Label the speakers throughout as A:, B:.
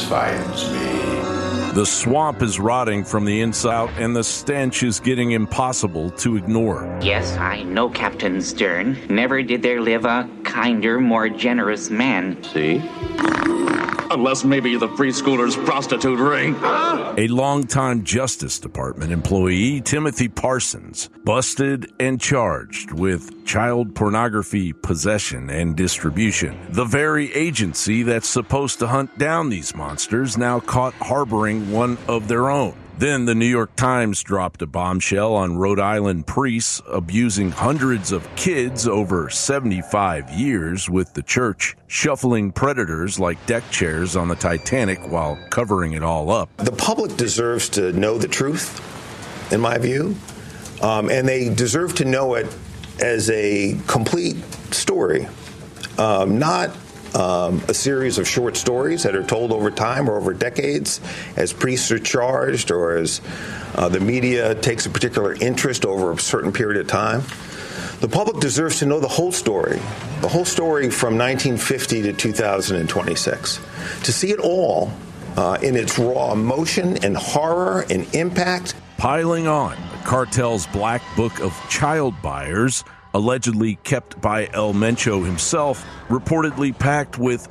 A: satisfies me.
B: The swamp is rotting from the inside out, and the stench is getting impossible to ignore.
C: Yes, I know Captain Stern. Never did there live a kinder, more generous man.
A: See?
D: Unless maybe the preschooler's prostitute ring.
B: A longtime Justice Department employee, Timothy Parsons, busted and charged with child pornography possession and distribution. The very agency that's supposed to hunt down these monsters now caught harboring one of their own. Then the New York Times dropped a bombshell on Rhode Island priests abusing hundreds of kids over 75 years, with the church shuffling predators like deck chairs on the Titanic while covering it all up.
E: The public deserves to know the truth, in my view, and they deserve to know it as a complete story, not a series of short stories that are told over time or over decades as priests are charged or as the media takes a particular interest over a certain period of time. The public deserves to know the whole story from 1950 to 2026, to see it all in its raw emotion and horror and impact.
B: Piling on, the cartel's black book of child buyers, allegedly kept by El Mencho himself, reportedly packed with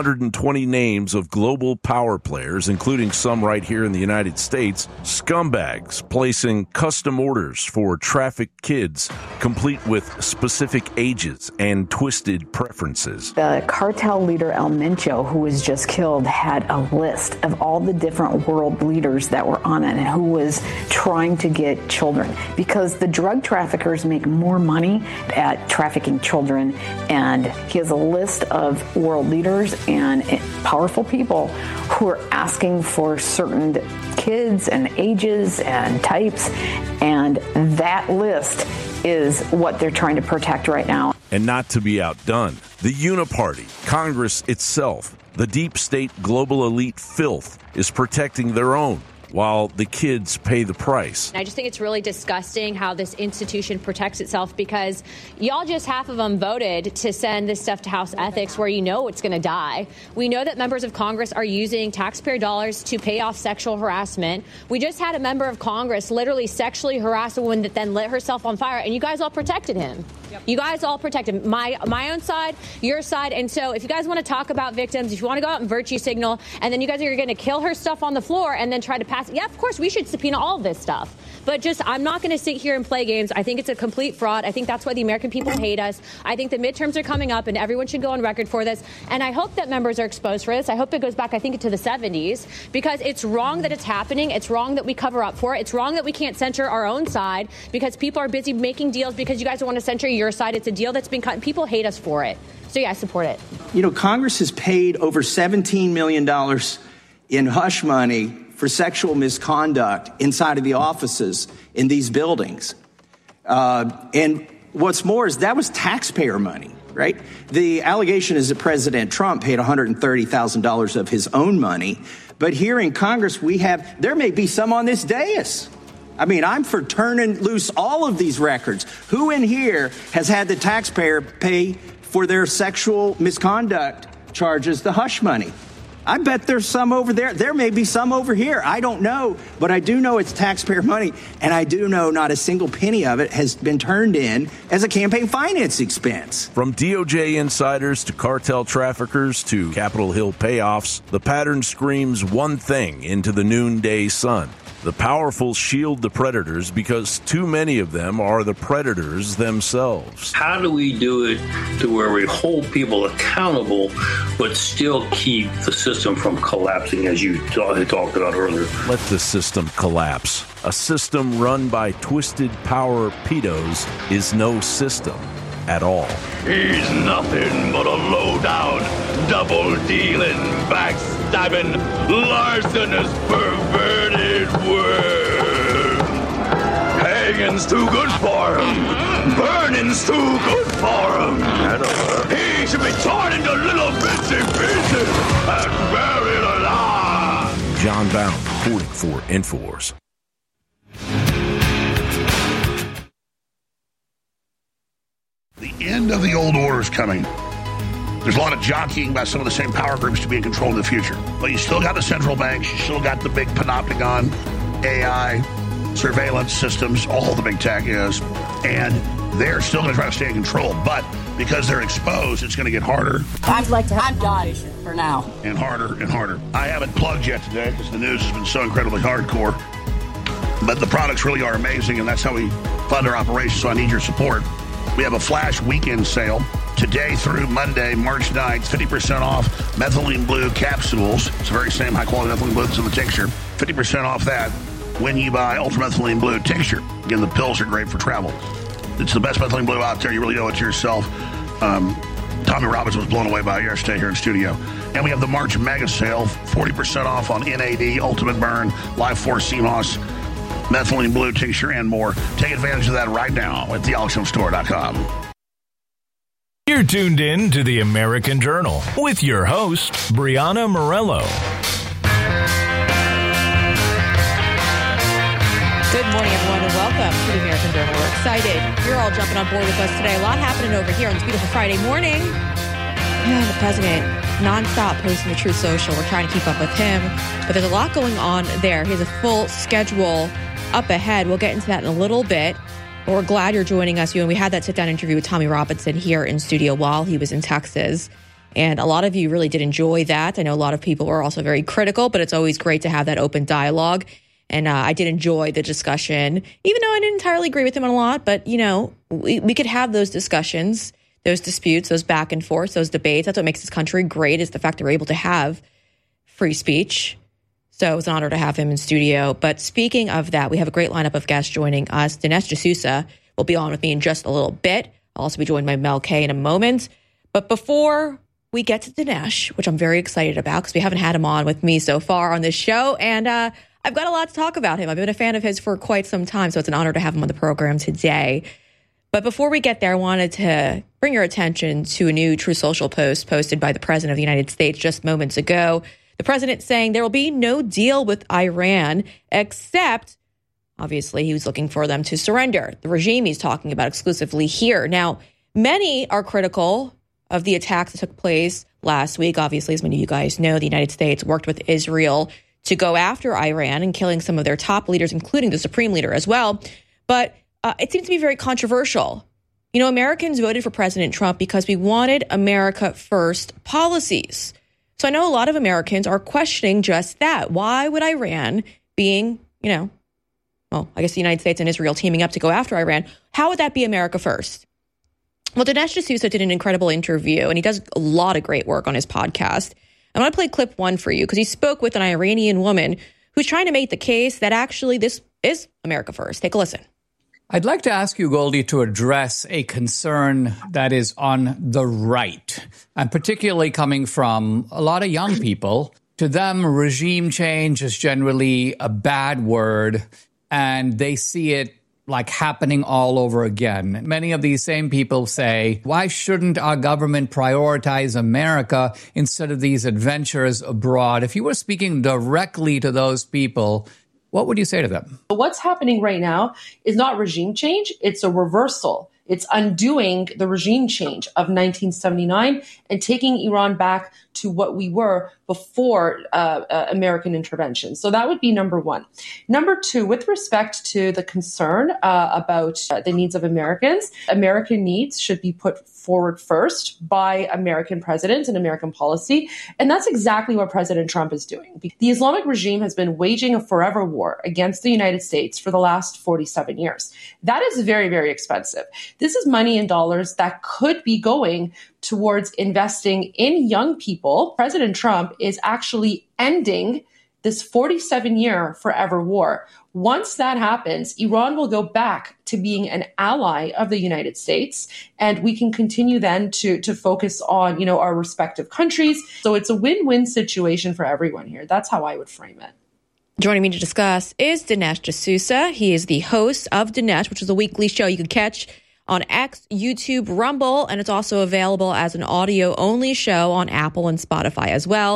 B: 220 names of global power players, including some right here in the United States, scumbags placing custom orders for trafficked kids, complete with specific ages and twisted preferences.
F: The cartel leader El Mencho, who was just killed, had a list of all the different world leaders that were on it and who was trying to get children, because the drug traffickers make more money at trafficking children, and he has a list of world leaders and powerful people who are asking for certain kids and ages and types, and that list is what they're trying to protect right now.
B: And not to be outdone, the Uniparty, Congress itself, the deep state global elite filth is protecting their own, while the kids pay the price.
G: I just think it's really disgusting how this institution protects itself, because y'all just half of them voted to send this stuff to House Ethics, where you know it's going to die. We know that members of Congress are using taxpayer dollars to pay off sexual harassment. We just had a member of Congress literally sexually harass a woman that then lit herself on fire, and you guys all protected him. Yep. You guys all protected my own side, your side. And so if you guys want to talk about victims, if you want to go out and virtue signal, and then you guys are going to kill her stuff on the floor and then try to pass it, yeah, of course we should subpoena all of this stuff. But just, I'm not going to sit here and play games. I think it's a complete fraud. I think that's why the American people hate us. I think the midterms are coming up, and everyone should go on record for this. And I hope that members are exposed for this. I hope it goes back, I think, to the 70s, because it's wrong that it's happening. It's wrong that we cover up for it. It's wrong that we can't censor our own side because people are busy making deals because you guys don't want to censor your side. It's a deal that's been cut, and people hate us for it. So, yeah, I support it.
H: You know, Congress has paid over $17 million in hush money for sexual misconduct inside of the offices in these buildings. And what's more is that was taxpayer money, right? The allegation is that President Trump paid $130,000 of his own money. But here in Congress, there may be some on this dais. I mean, I'm for turning loose all of these records. Who in here has had the taxpayer pay for their sexual misconduct charges the hush money? I bet there's some over there. There may be some over here. I don't know. But I do know it's taxpayer money. And I do know not a single penny of it has been turned in as a campaign finance expense.
B: From DOJ insiders to cartel traffickers to Capitol Hill payoffs, the pattern screams one thing into the noonday sun. The powerful shield the predators because too many of them are the predators themselves.
I: How do we do it to where we hold people accountable but still keep the system from collapsing, as you talked about earlier? Let
B: the system collapse. A system run by twisted power pedos is no system at all.
D: He's nothing but a low-down, double-dealing, backstabbing, larcenous, perverted worm. Hanging's too good for him. Burning's too good for him. He should be torn into little bitsy pieces and buried alive.
B: John Bound, 44 Infowars.
J: The end of the old order is coming.
A: There's a lot of jockeying by some of the same power groups to be in control in the future. But you still got the central banks, you still got the big panopticon, AI, surveillance systems, all the big tech is, and they're still going to try to stay in control. But because they're exposed, it's going to get harder.
J: I'd like to have done for now.
A: And harder and harder. I haven't plugged yet today because the news has been so incredibly hardcore. But the products really are amazing, and that's how we fund our operations, so I need your support. We have a flash weekend sale today through Monday, March 9th, 50% off methylene blue capsules. It's the very same high-quality methylene blue that's in the tincture. 50% off that when you buy ultramethylene blue tincture. Again, the pills are great for travel. It's the best methylene blue out there. You really owe it to yourself. Tommy Robbins was blown away by it yesterday here in studio. And we have the March mega sale, 40% off on NAD, Ultimate Burn, Life Force CMOS, methylene blue tincture, and more. Take advantage of that right now at thealexstromstore.com.
K: You're tuned in to the American Journal with your host, Brianna Morello.
L: Good morning, everyone, and welcome to the American Journal. We're excited. You're all jumping on board with us today. A lot happening over here on this beautiful Friday morning. Yeah, the president nonstop posting the Truth Social. We're trying to keep up with him, but there's a lot going on there. He has a full schedule up ahead. We'll get into that in a little bit. But we're glad you're joining us. We had that sit-down interview with Tommy Robinson here in studio while he was in Texas. And a lot of you really did enjoy that. I know a lot of people were also very critical, but it's always great to have that open dialogue. And I did enjoy the discussion, even though I didn't entirely agree with him on a lot. But, we could have those discussions, those disputes, those back and forth, those debates. That's what makes this country great, is the fact that we're able to have free speech. So it was an honor to have him in studio. But speaking of that, we have a great lineup of guests joining us. Dinesh D'Souza will be on with me in just a little bit. I'll also be joined by Mel K in a moment. But before we get to Dinesh, which I'm very excited about because we haven't had him on with me so far on this show, and I've got a lot to talk about him. I've been a fan of his for quite some time, so it's an honor to have him on the program today. But before we get there, I wanted to bring your attention to a new Truth Social post posted by the President of the United States just moments ago. The president saying there will be no deal with Iran, except, obviously, he was looking for them to surrender. The regime he's talking about exclusively here. Now, many are critical of the attacks that took place last week. Obviously, as many of you guys know, the United States worked with Israel to go after Iran and killing some of their top leaders, including the supreme leader as well. But it seems to be very controversial. Americans voted for President Trump because we wanted America first policies. So I know a lot of Americans are questioning just that. Why would Iran being, I guess the United States and Israel teaming up to go after Iran, how would that be America first? Well, Dinesh D'Souza did an incredible interview, and he does a lot of great work on his podcast. I want to play clip one for you because he spoke with an Iranian woman who's trying to make the case that actually this is America first. Take a listen.
M: I'd like to ask you, Goldie, to address a concern that is on the right, and particularly coming from a lot of young people. To them, regime change is generally a bad word, and they see it like happening all over again. Many of these same people say, why shouldn't our government prioritize America instead of these adventures abroad? If you were speaking directly to those people, what would you say to them?
N: What's happening right now is not regime change. It's a reversal. It's undoing the regime change of 1979 and taking Iran back to what we were before American intervention. So that would be number one. Number two, with respect to the concern about the needs of Americans, American needs should be put forward first by American presidents and American policy. And that's exactly what President Trump is doing. The Islamic regime has been waging a forever war against the United States for the last 47 years. That is very, very expensive. This is money in dollars that could be going towards investing in young people. President Trump is actually ending this 47-year forever war. Once that happens, Iran will go back to being an ally of the United States, and we can continue then to focus on, our respective countries. So it's a win-win situation for everyone here. That's how I would frame it.
L: Joining me to discuss is Dinesh D'Souza. He is the host of Dinesh, which is a weekly show you can catch on X, YouTube, Rumble, and it's also available as an audio-only show on Apple and Spotify as well.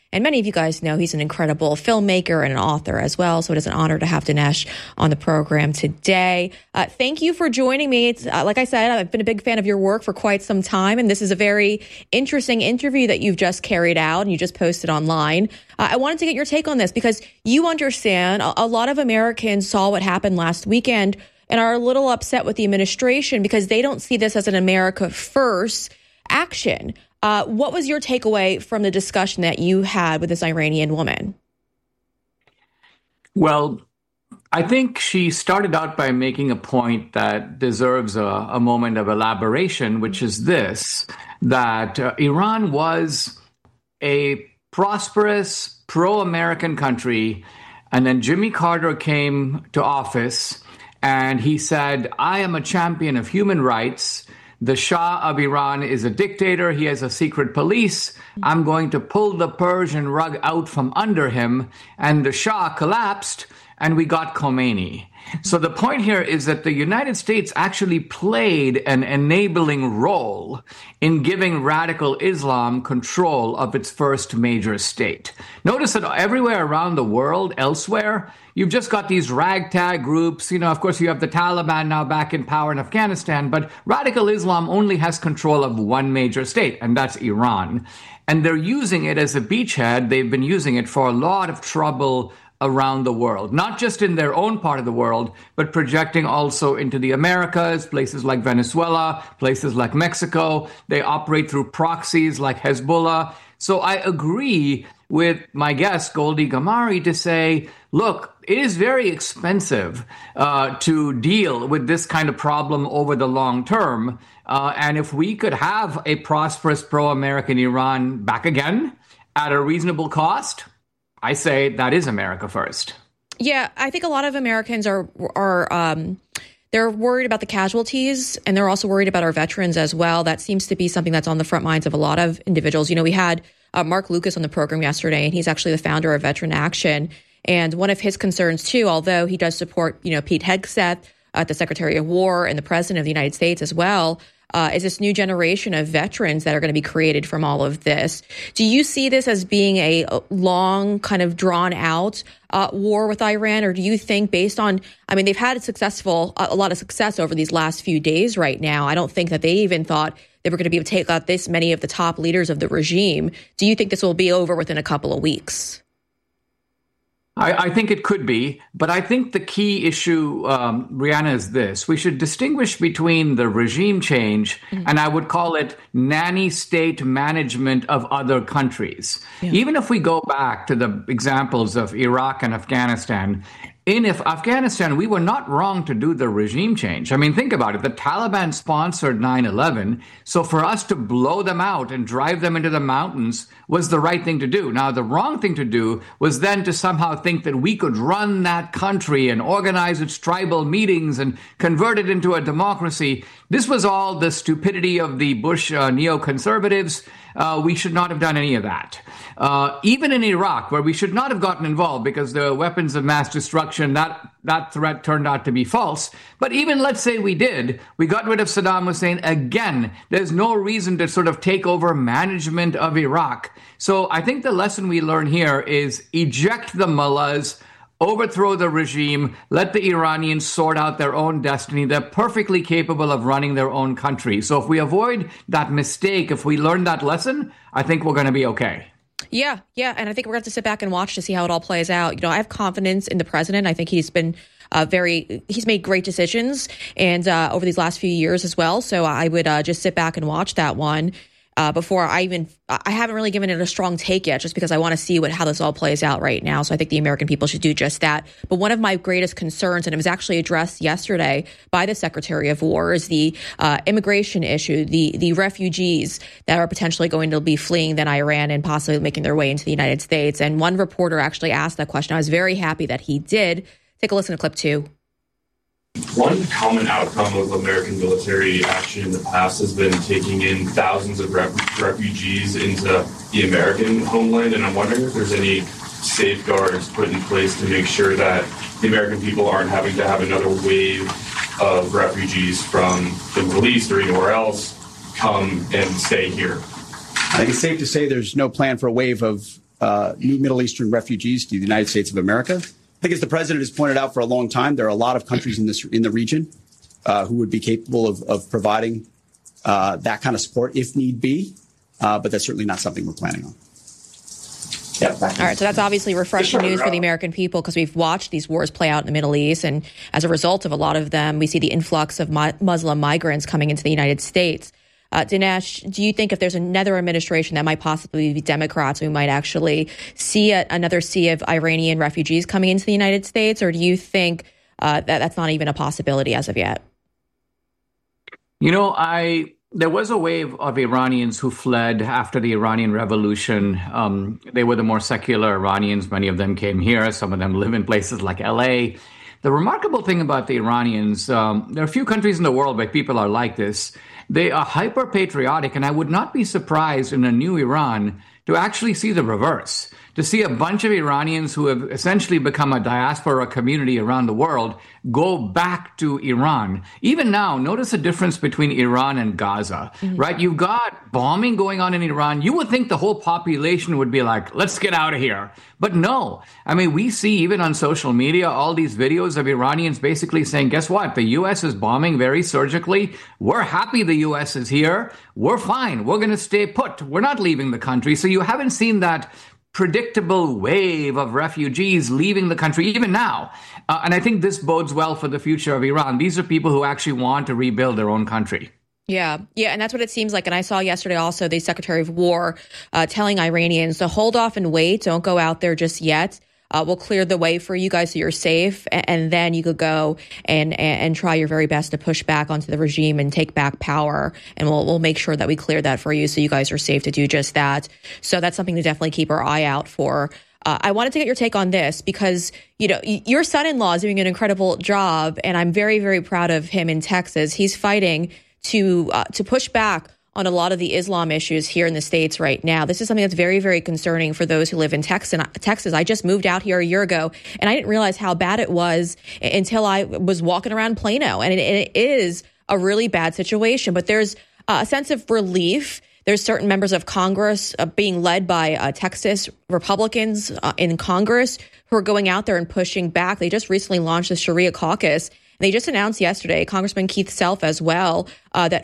L: And many of you guys know he's an incredible filmmaker and an author as well. So it is an honor to have Dinesh on the program today. Thank you for joining me. It's like I said, I've been a big fan of your work for quite some time. And this is a very interesting interview that you've just carried out and you just posted online. I wanted to get your take on this because you understand a lot of Americans saw what happened last weekend and are a little upset with the administration because they don't see this as an America First action. What was your takeaway from the discussion that you had with this Iranian woman?
M: Well, I think she started out by making a point that deserves a moment of elaboration, which is this, that Iran was a prosperous, pro-American country, and then Jimmy Carter came to office, and he said, I am a champion of human rights. The Shah of Iran is a dictator. He has a secret police. I'm going to pull the Persian rug out from under him. And the Shah collapsed, and we got Khomeini. So the point here is that the United States actually played an enabling role in giving radical Islam control of its first major state. Notice that everywhere around the world, elsewhere, you've just got these ragtag groups. Of course, you have the Taliban now back in power in Afghanistan, but radical Islam only has control of one major state, and that's Iran. And they're using it as a beachhead. They've been using it for a lot of trouble around the world, not just in their own part of the world, but projecting also into the Americas, places like Venezuela, places like Mexico. They operate through proxies like Hezbollah. So I agree with my guest, Goldie Gamari, to say, look, it is very expensive to deal with this kind of problem over the long term. And if we could have a prosperous pro-American Iran back again at a reasonable cost, I say that is America First.
L: Yeah, I think a lot of Americans are they're worried about the casualties, and they're also worried about our veterans as well. That seems to be something that's on the front minds of a lot of individuals. We had Mark Lucas on the program yesterday, and he's actually the founder of Veteran Action. And one of his concerns, too, although he does support, Pete Hegseth, the Secretary of War, and the President of the United States as well, is this new generation of veterans that are going to be created from all of this. Do you see this as being a long, kind of drawn out war with Iran? Or do you think based on, they've had a lot of success over these last few days right now. I don't think that they even thought they were going to be able to take out this many of the top leaders of the regime. Do you think this will be over within a couple of weeks?
M: I think it could be, but I think the key issue, Brianna, is this. We should distinguish between the regime change and I would call it nanny state management of other countries. Yeah. Even if we go back to the examples of Iraq and Afghanistan, in Afghanistan, we were not wrong to do the regime change. Think about it. The Taliban sponsored 9/11. So for us to blow them out and drive them into the mountains was the right thing to do. Now, the wrong thing to do was then to somehow think that we could run that country and organize its tribal meetings and convert it into a democracy. This was all the stupidity of the Bush neoconservatives. We should not have done any of that. Even in Iraq, where we should not have gotten involved because the weapons of mass destruction, that threat turned out to be false. But even let's say we did, we got rid of Saddam Hussein again. There's no reason to sort of take over management of Iraq. So I think the lesson we learn here is eject the mullahs, overthrow the regime, let the Iranians sort out their own destiny. They're perfectly capable of running their own country. So if we avoid that mistake, if we learn that lesson, I think we're going to be okay.
L: Yeah. And I think we're going to have to sit back and watch to see how it all plays out. I have confidence in the president. I think he's been he's made great decisions and over these last few years as well. So I would just sit back and watch that one. Before I haven't really given it a strong take yet, just because I want to see how this all plays out right now. So I think the American people should do just that. But one of my greatest concerns, and it was actually addressed yesterday by the Secretary of War, is the immigration issue, the refugees that are potentially going to be fleeing then Iran and possibly making their way into the United States. And one reporter actually asked that question. I was very happy that he did. Take a listen to clip 2.
O: One common outcome of American military action in the past has been taking in thousands of refugees into the American homeland, and I'm wondering if there's any safeguards put in place to make sure that the American people aren't having to have another wave of refugees from the Middle East or anywhere else come and stay here.
P: I think it's safe to say there's no plan for a wave of new Middle Eastern refugees to the United States of America. I think, as the president has pointed out for a long time, there are a lot of countries in the region who would be capable of providing that kind of support if need be. But that's certainly not something we're planning on.
L: All right, so that's obviously refreshing news for the American people, because we've watched these wars play out in the Middle East, and as a result of a lot of them, we see the influx of Muslim migrants coming into the United States. Dinesh, do you think if there's another administration that might possibly be Democrats, we might actually see another sea of Iranian refugees coming into the United States, or do you think that that's not even a possibility as of yet?
M: You know, there was a wave of Iranians who fled after the Iranian Revolution. They were the more secular Iranians. Many of them came here. Some of them live in places like LA. The remarkable thing about the Iranians, there are a few countries in the world where people are like this. They are hyper-patriotic, and I would not be surprised in a new Iran to actually see the reverse, to see a bunch of Iranians who have essentially become a diaspora community around the world go back to Iran. Even now, notice the difference between Iran and Gaza, right? You've got bombing going on in Iran. You would think the whole population would be like, let's get out of here. But no. I mean, we see even on social media all these videos of Iranians basically saying, guess what? The U.S. is bombing very surgically. We're happy the U.S. is here. We're fine. We're going to stay put. We're not leaving the country. So you haven't seen that predictable wave of refugees leaving the country even now. And I think this bodes well for the future of Iran. These are people who actually want to rebuild their own country.
L: Yeah, and that's what it seems like. And I saw yesterday also the Secretary of War telling Iranians to hold off and wait. Don't go out there just yet. We'll clear the way for you guys so you're safe. And then you could go and try your very best to push back onto the regime and take back power. And we'll make sure that we clear that for you so you guys are safe to do just that. So that's something to definitely keep our eye out for. I wanted to get your take on this because, you know, your son-in-law is doing an incredible job, and I'm very, very proud of him in Texas. He's fighting to push back on a lot of the Islam issues here in the States right now. This is something that's very, very concerning for those who live in Texas. I just moved out here a year ago, and I didn't realize how bad it was until I was walking around Plano. And it is a really bad situation, but there's a sense of relief. There's certain members of Congress being led by Texas Republicans in Congress who are going out there and pushing back. They just recently launched the Sharia caucus. They just announced yesterday, Congressman Keith Self as well, that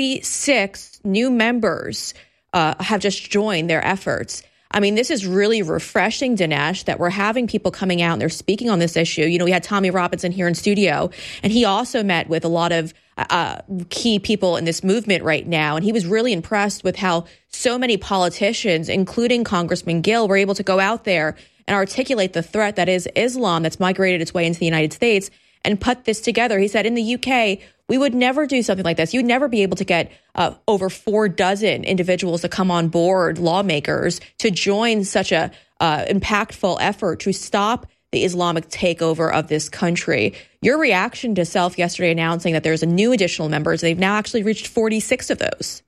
L: 46 new members have just joined their efforts. I mean, this is really refreshing, Dinesh, that we're having people coming out and they're speaking on this issue. You know, we had Tommy Robinson here in studio, and he also met with a lot of key people in this movement right now. And he was really impressed with how so many politicians, including Congressman Gill, were able to go out there and articulate the threat that is Islam that's migrated its way into the United States and put this together. He said in the UK, we would never do something like this. You'd never be able to get over 4 dozen individuals to come on board, lawmakers, to join such a impactful effort to stop the Islamic takeover of this country. Your reaction to Self yesterday announcing that there's a new additional members, they've now actually reached 46 of those.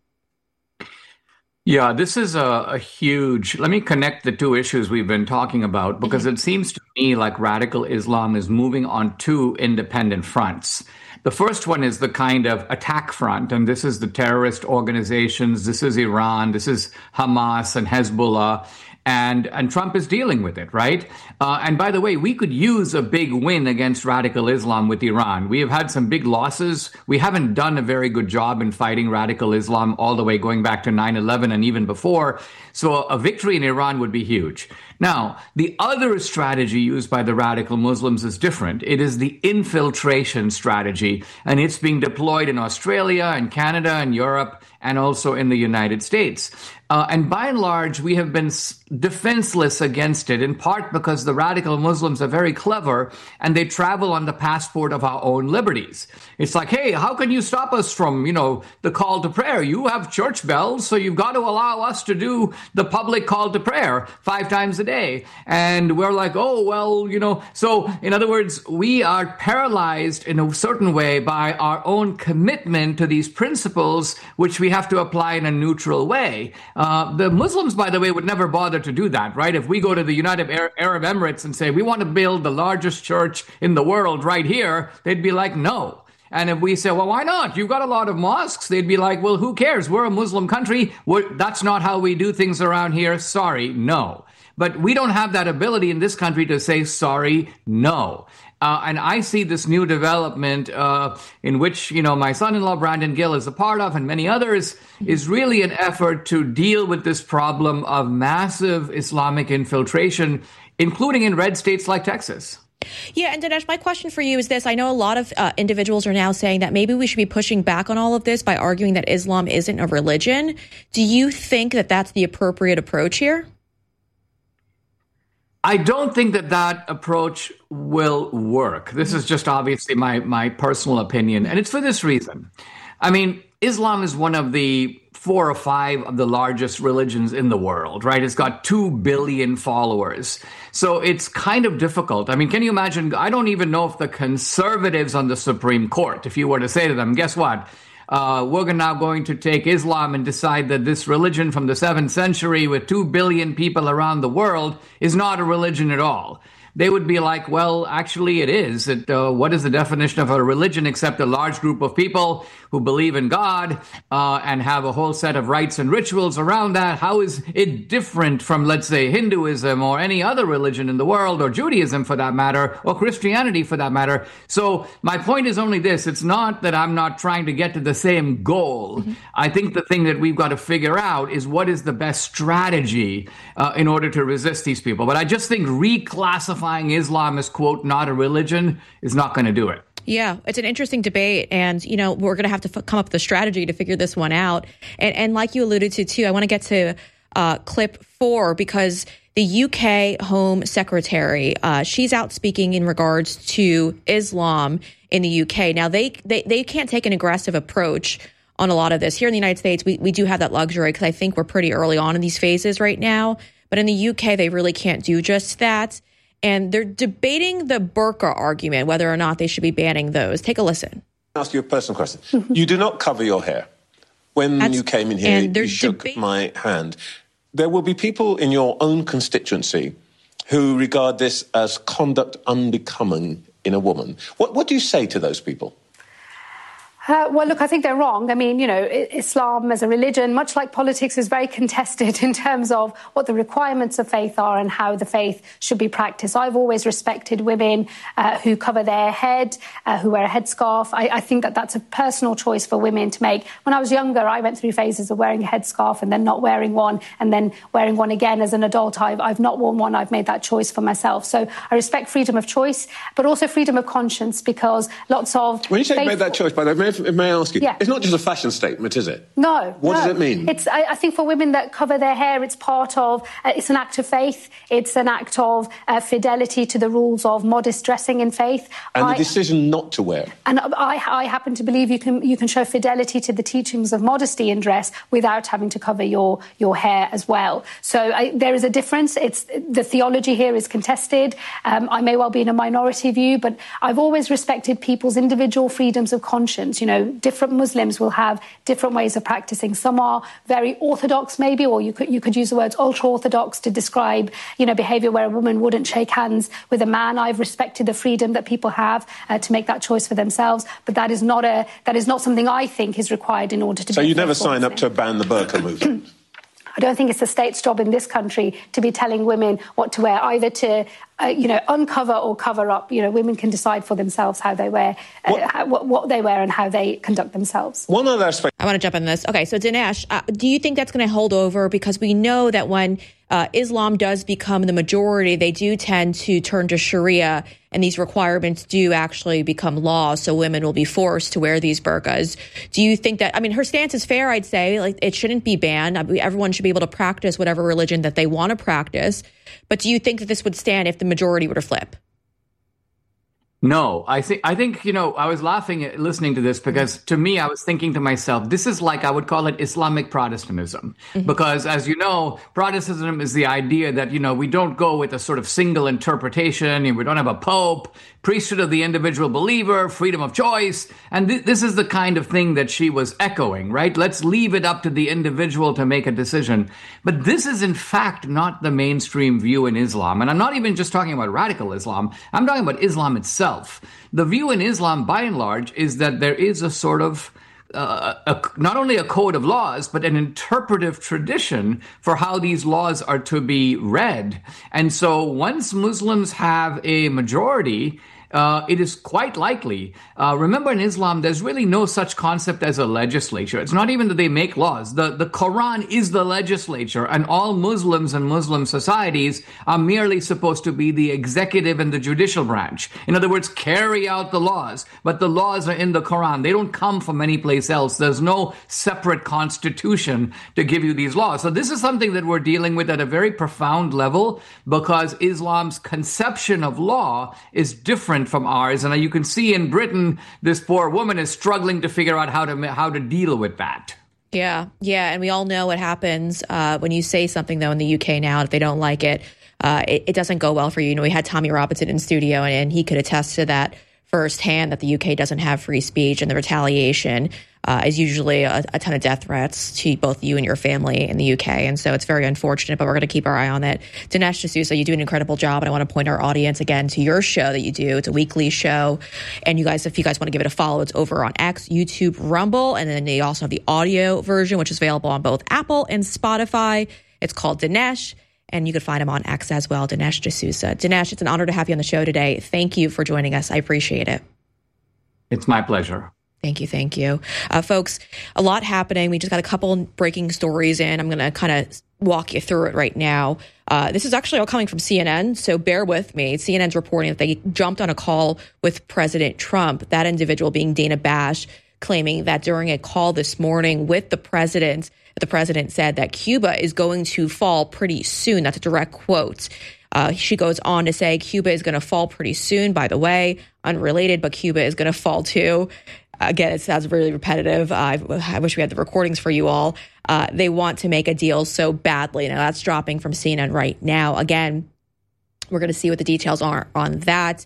M: Yeah, this is a huge, let me connect the two issues we've been talking about, because it seems to me like radical Islam is moving on 2 independent fronts. The first one is the kind of attack front, and this is the terrorist organizations, this is Iran, this is Hamas and Hezbollah, and Trump is dealing with it, right? And by the way, we could use a big win against radical Islam with Iran. We have had some big losses. We haven't done a very good job in fighting radical Islam all the way going back to 9/11 and even before. So a victory in Iran would be huge. Now, the other strategy used by the radical Muslims is different. It is the infiltration strategy, and it's being deployed in Australia and Canada and Europe and also in the United States. And by and large, we have been defenseless against it, in part because the radical Muslims are very clever and they travel on the passport of our own liberties. It's like, hey, how can you stop us from, the call to prayer? You have church bells, so you've got to allow us to do the public call to prayer 5 times a day. And we're like, oh, well, so in other words, we are paralyzed in a certain way by our own commitment to these principles, which we have to apply in a neutral way. The Muslims, by the way, would never bother to do that, right? If we go to the United Arab Emirates and say, we want to build the largest church in the world right here, they'd be like, no. And if we say, well, why not? You've got a lot of mosques. They'd be like, well, who cares? We're a Muslim country. That's not how we do things around here. Sorry, no. But we don't have that ability in this country to say, sorry, no. And I see this new development in which, my son-in-law, Brandon Gill, is a part of, and many others, is really an effort to deal with this problem of massive Islamic infiltration, including in red states like Texas.
L: Yeah, and Dinesh, my question for you is this. I know a lot of individuals are now saying that maybe we should be pushing back on all of this by arguing that Islam isn't a religion. Do you think that that's the appropriate approach here?
M: I don't think that approach will work. This is just obviously my personal opinion, and it's for this reason. I mean, Islam is one of the 4 or 5 of the largest religions in the world, right? It's got 2 billion followers. So it's kind of difficult. I mean, can you imagine? I don't even know if the conservatives on the Supreme Court, if you were to say to them, guess what? We're now going to take Islam and decide that this religion from the 7th century with 2 billion people around the world is not a religion at all. They would be like, well, actually it is. What is the definition of a religion except a large group of people who believe in God and have a whole set of rites and rituals around that? How is it different from, let's say, Hinduism or any other religion in the world, or Judaism for that matter, or Christianity for that matter? So my point is only this. It's not that I'm not trying to get to the same goal. Mm-hmm. I think the thing that we've got to figure out is what is the best strategy in order to resist these people. But I just think reclassifying Islam as, quote, not a religion is not going to do it.
L: Yeah, it's an interesting debate. And, we're going to have to come up with a strategy to figure this one out. And like you alluded to, too, I want to get to clip 4 because the UK Home Secretary, she's out speaking in regards to Islam in the UK. Now, they can't take an aggressive approach on a lot of this. Here in the United States, we do have that luxury because I think we're pretty early on in these phases right now. But in the UK, they really can't do just that. And they're debating the burqa argument, whether or not they should be banning those. Take a listen.
Q: I'll ask you a personal question. You do not cover your hair. When you came in here, you shook my hand. There will be people in your own constituency who regard this as conduct unbecoming in a woman. What do you say to those people?
R: Well, look, I think they're wrong. I mean, Islam as a religion, much like politics, is very contested in terms of what the requirements of faith are and how the faith should be practiced. I've always respected women who cover their head, who wear a headscarf. I think that that's a personal choice for women to make. When I was younger, I went through phases of wearing a headscarf and then not wearing one and then wearing one again as an adult. I've not worn one. I've made that choice for myself. So I respect freedom of choice, but also freedom of conscience, because lots of...
Q: When you say you made that choice, by the way, may I ask you,
R: yeah.
Q: It's not just a fashion statement, is it?
R: No.
Q: What does it mean?
R: I think for women that cover their hair, it's part of, it's an act of faith. It's an act of fidelity to the rules of modest dressing in faith.
Q: And the decision not to wear. And
R: I happen to believe you can show fidelity to the teachings of modesty in dress without having to cover your hair as well. So there is a difference. The theology here is contested. I may well be in a minority view, but I've always respected people's individual freedoms of conscience. Different Muslims will have different ways of practicing. Some are very orthodox, maybe, or you could use the words ultra-orthodox to describe, behaviour where a woman wouldn't shake hands with a man. I've respected the freedom that people have to make that choice for themselves, but that is not something I think is required in order to.
Q: So you never sign up to ban the burqa movement?
R: I don't think it's the state's job in this country to be telling women what to wear, either to, uncover or cover up. Women can decide for themselves how they wear, what they wear and how they conduct themselves.
Q: One other aspect.
L: I want to jump on this. Okay, so Dinesh, do you think that's going to hold over? Because we know that when Islam does become the majority, they do tend to turn to Sharia, and these requirements do actually become law, so women will be forced to wear these burqas. Do you think that, her stance is fair, I'd say, like it shouldn't be banned. Everyone should be able to practice whatever religion that they want to practice. But do you think that this would stand if the majority were to flip?
M: No, I think I was laughing at listening to this because to me, I was thinking to myself, this is like I would call it Islamic Protestantism. Mm-hmm. Because as you know, Protestantism is the idea that, we don't go with a sort of single interpretation. We don't have a pope, priesthood of the individual believer, freedom of choice. And this is the kind of thing that she was echoing, right? Let's leave it up to the individual to make a decision. But this is in fact not the mainstream view in Islam. And I'm not even just talking about radical Islam. I'm talking about Islam itself. The view in Islam, by and large, is that there is a sort of not only a code of laws, but an interpretive tradition for how these laws are to be read. And so once Muslims have a majority, it is quite likely. Remember, in Islam, there's really no such concept as a legislature. It's not even that they make laws. The Quran is the legislature, and all Muslims and Muslim societies are merely supposed to be the executive and the judicial branch. In other words, carry out the laws. But the laws are in the Quran. They don't come from any place else. There's no separate constitution to give you these laws. So this is something that we're dealing with at a very profound level, because Islam's conception of law is different from ours. And you can see in Britain, this poor woman is struggling to figure out how to deal with that.
L: Yeah. And we all know what happens when you say something, though, in the UK now. If they don't like it, it doesn't go well for you. We had Tommy Robinson in studio, and he could attest to that firsthand, that the UK doesn't have free speech, and the retaliation is usually a ton of death threats to both you and your family in the UK. And so it's very unfortunate, but we're going to keep our eye on it. Dinesh D'Souza, you do an incredible job. And I want to point our audience again to your show that you do. It's a weekly show. And if you guys want to give it a follow, it's over on X, YouTube, Rumble. And then they also have the audio version, which is available on both Apple and Spotify. It's called Dinesh. And you can find him on X as well, Dinesh D'Souza. Dinesh, it's an honor to have you on the show today. Thank you for joining us. I appreciate it.
M: It's my pleasure.
L: Thank you. Folks, a lot happening. We just got a couple breaking stories in. I'm going to kind of walk you through it right now. This is actually all coming from CNN, so bear with me. CNN's reporting that they jumped on a call with President Trump, that individual being Dana Bash, claiming that during a call this morning with the president said that Cuba is going to fall pretty soon. That's a direct quote. She goes on to say Cuba is going to fall pretty soon. By the way, unrelated, but Cuba is going to fall too. Again, it sounds really repetitive. I wish we had the recordings for you all. They want to make a deal so badly. Now, that's dropping from CNN right now. Again, we're going to see what the details are on that.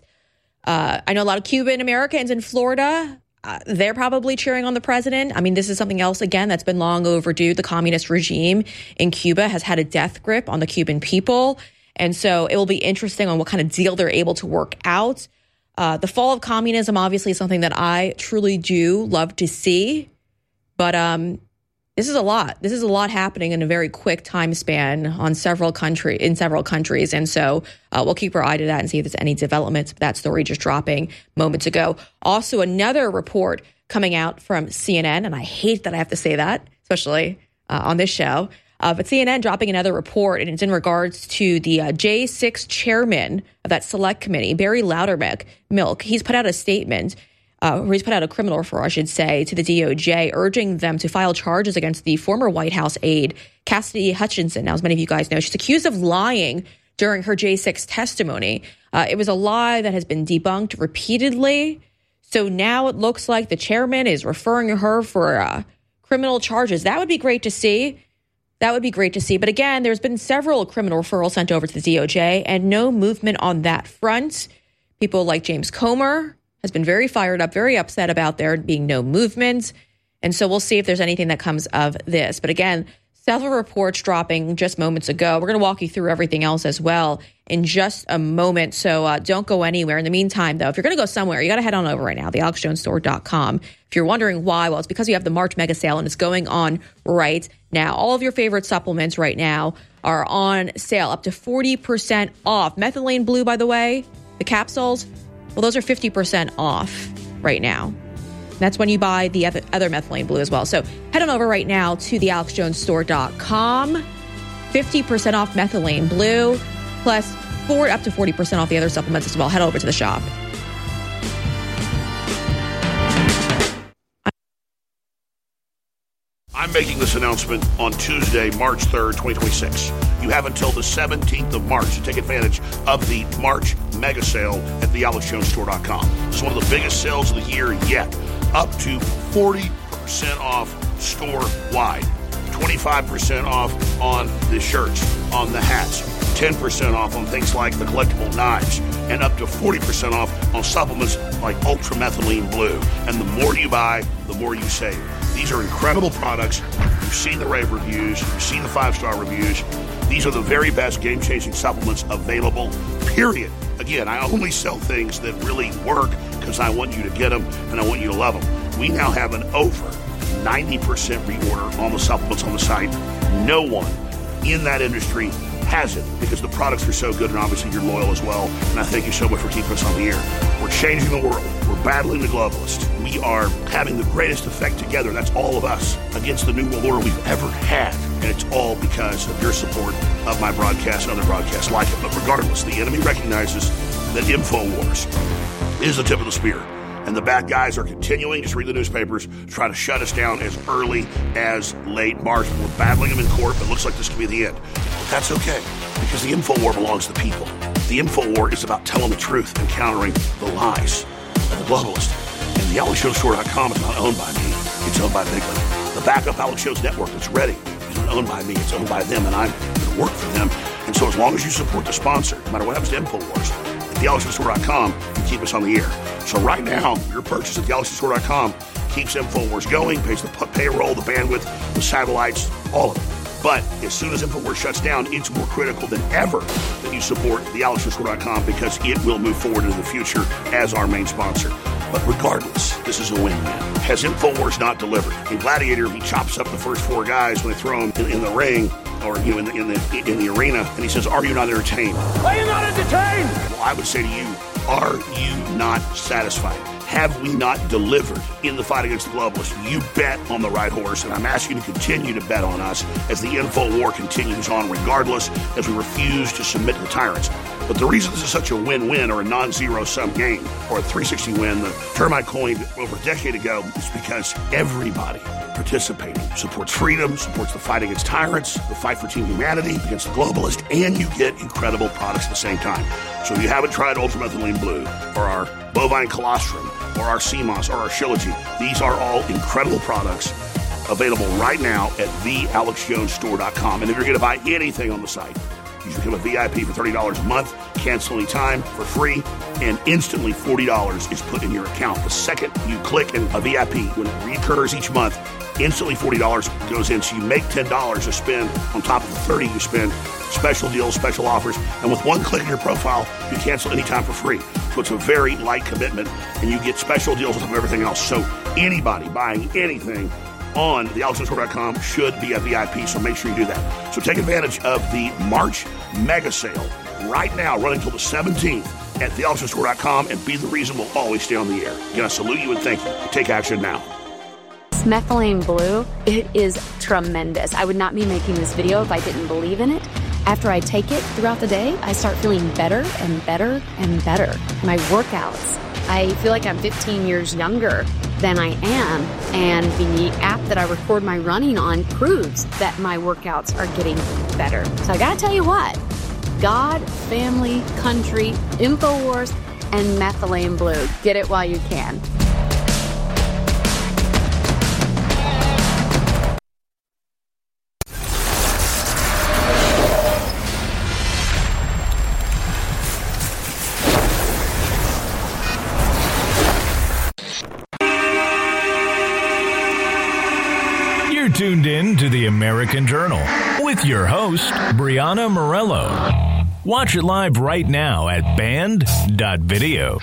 L: I know a lot of Cuban Americans in Florida. They're probably cheering on the president. I mean, this is something else, again, that's been long overdue. The communist regime in Cuba has had a death grip on the Cuban people. And so it will be interesting on what kind of deal they're able to work out. The fall of communism, obviously, is something that I truly do love to see. But this is a lot. This is a lot happening in a very quick time span in several countries. And so we'll keep our eye to that and see if there's any developments. That story just dropping moments ago. Also, another report coming out from CNN, and I hate that I have to say that, especially on this show. But CNN dropping another report, and it's in regards to the J6 chairman of that select committee, Barry Loudermilk. He's put out a statement, or he's put out a criminal referral, I should say, to the DOJ, urging them to file charges against the former White House aide, Cassidy Hutchinson. Now, as many of you guys know, she's accused of lying during her J6 testimony. It was a lie that has been debunked repeatedly. So now it looks like the chairman is referring her for criminal charges. That would be great to see. But again, there's been several criminal referrals sent over to the DOJ and no movement on that front. People like James Comer has been very fired up, very upset about there being no movement. And so we'll see if there's anything that comes of this. But again, several reports dropping just moments ago. We're going to walk you through everything else as well in just a moment. So don't go anywhere. In the meantime, though, if you're going to go somewhere, you got to head on over right now, thealexjonesstore.com. If you're wondering why, well, it's because you have the March mega sale and it's going on right now. All of your favorite supplements right now are on sale, up to 40% off. Methylene Blue, by the way, the capsules, well, those are 50% off right now. That's when you buy the other Methylene Blue as well. So head on over right now to thealexjonesstore.com. 50% off Methylene Blue, plus up to 40% off the other supplements as well. Head over to the shop.
A: I'm making this announcement on Tuesday, March 3rd, 2026. You have until the 17th of March to take advantage of the March mega sale at thealexjonesstore.com. It's one of the biggest sales of the year yet. Up to 40% off store-wide. 25% off on the shirts, on the hats. 10% off on things like the collectible knives. And up to 40% off on supplements like Ultra Methylene Blue. And the more you buy, the more you save. These are incredible products. You've seen the rave reviews. You've seen the 5-star reviews. These are the very best game-changing supplements available, period. Again, I only sell things that really work because I want you to get them and I want you to love them. We now have an over 90% reorder on the supplements on the site. No one in that industry has it because the products are so good, and obviously you're loyal as well. And I thank you so much for keeping us on the air. We're changing the world. We're battling the globalists. We are having the greatest effect together, that's all of us, against the new world order we've ever had. And it's all because of your support of my broadcast and other broadcasts like it. But regardless, the enemy recognizes that InfoWars is the tip of the spear. And the bad guys are continuing, just read the newspapers, to try to shut us down as early as late March. We're battling them in court, but it looks like this could be the end. But that's okay, because the InfoWar belongs to the people. The InfoWar is about telling the truth and countering the lies of the globalists. And the AlexJonesStore.com is not owned by me. It's owned by Bigland. The backup Alex Jones Network that's ready is not owned by me. It's owned by them, and I'm going to work for them. And so as long as you support the sponsor, no matter what happens to InfoWars, at thealexjonesstore.com, you keep us on the air. So right now, your purchase at thealexjonesstore.com keeps InfoWars going, pays the payroll, the bandwidth, the satellites, all of it. But as soon as InfoWars shuts down, it's more critical than ever that you support thealexjonesstore.com because it will move forward into the future as our main sponsor. But regardless, this is a win-win. Has InfoWars not delivered? In Gladiator, he chops up the first four guys when they throw them in the ring or in the arena, and he says, "Are you not entertained?
S: Are you not entertained?"
A: Well, I would say to you, are you not satisfied? Have we not delivered in the fight against the globalists? You bet on the right horse, and I'm asking you to continue to bet on us as the info war continues on regardless, as we refuse to submit to the tyrants. But the reason this is such a win-win or a non-zero-sum game or a 360 win, the term I coined over a decade ago, is because everybody participating supports freedom, supports the fight against tyrants, the fight for team humanity against the globalist, and you get incredible products at the same time. So if you haven't tried Ultramethylene Blue or our Bovine Colostrum or our CMOS or our Shilajit, these are all incredible products available right now at thealexjonesstore.com. And if you're going to buy anything on the site, you should become a VIP for $30 a month, cancel any time for free, and instantly $40 is put in your account. The second you click in a VIP, when it recurs each month, instantly $40 goes in, so you make $10 to spend on top of the $30 you spend. Special deals, special offers, and with one click in your profile, you cancel anytime for free. So it's a very light commitment, and you get special deals on top of everything else. So anybody buying anything on thealexjonesstore.com should be a VIP, so make sure you do that. So take advantage of the March mega sale right now, running until the 17th at thealexjonesstore.com, and be the reason we'll always stay on the air. Again, I salute you and thank you. Take action now.
T: Methylene Blue, it is tremendous. I would not be making this video if I didn't believe in it. After I take it throughout the day, I start feeling better and better and better. My workouts, I feel like I'm 15 years younger than I am, and the app that I record my running on proves that my workouts are getting better. So I gotta tell you what, God, family, country, InfoWars, and Methylene Blue. Get it while you can.
K: Tuned in to the American Journal with your host, Brianna Morello. Watch it live right now at band.video.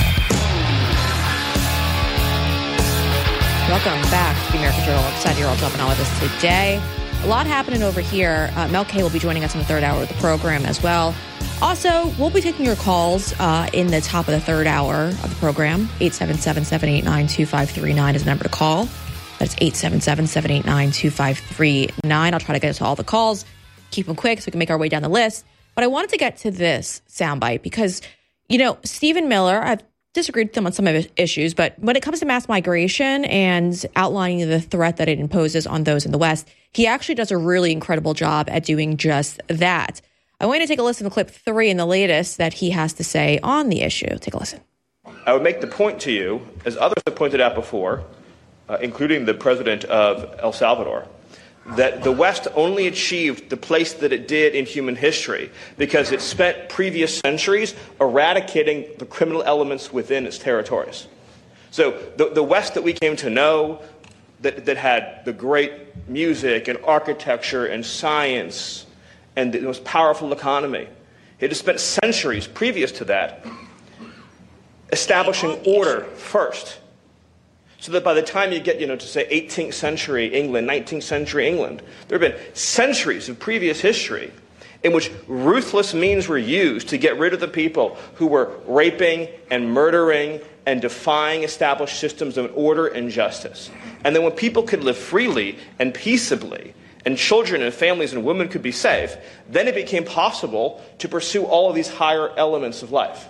L: Welcome back to the American Journal. I'm excited you're all jumping on with us today. A lot happening over here. Mel K will be joining us in the third hour of the program as well. Also, we'll be taking your calls in the top of the third hour of the program. 877-789-2539 is the number to call. That's 877-789-2539. I'll try to get to all the calls, keep them quick so we can make our way down the list. But I wanted to get to this soundbite because, you know, Stephen Miller, I've disagreed with him on some of his issues, but when it comes to mass migration and outlining the threat that it imposes on those in the West, he actually does a really incredible job at doing just that. I want you to take a listen to clip 3 in the latest that he has to say on the issue. Take a listen.
U: I would make the point to you, as others have pointed out before, including the president of El Salvador, that the West only achieved the place that it did in human history because it spent previous centuries eradicating the criminal elements within its territories. So the West that we came to know, that had the great music and architecture and science and the most powerful economy, it has spent centuries previous to that establishing order first. So that by the time you get, to say 18th century England, 19th century England, there have been centuries of previous history in which ruthless means were used to get rid of the people who were raping and murdering and defying established systems of order and justice. And then when people could live freely and peaceably, and children and families and women could be safe, then it became possible to pursue all of these higher elements of life.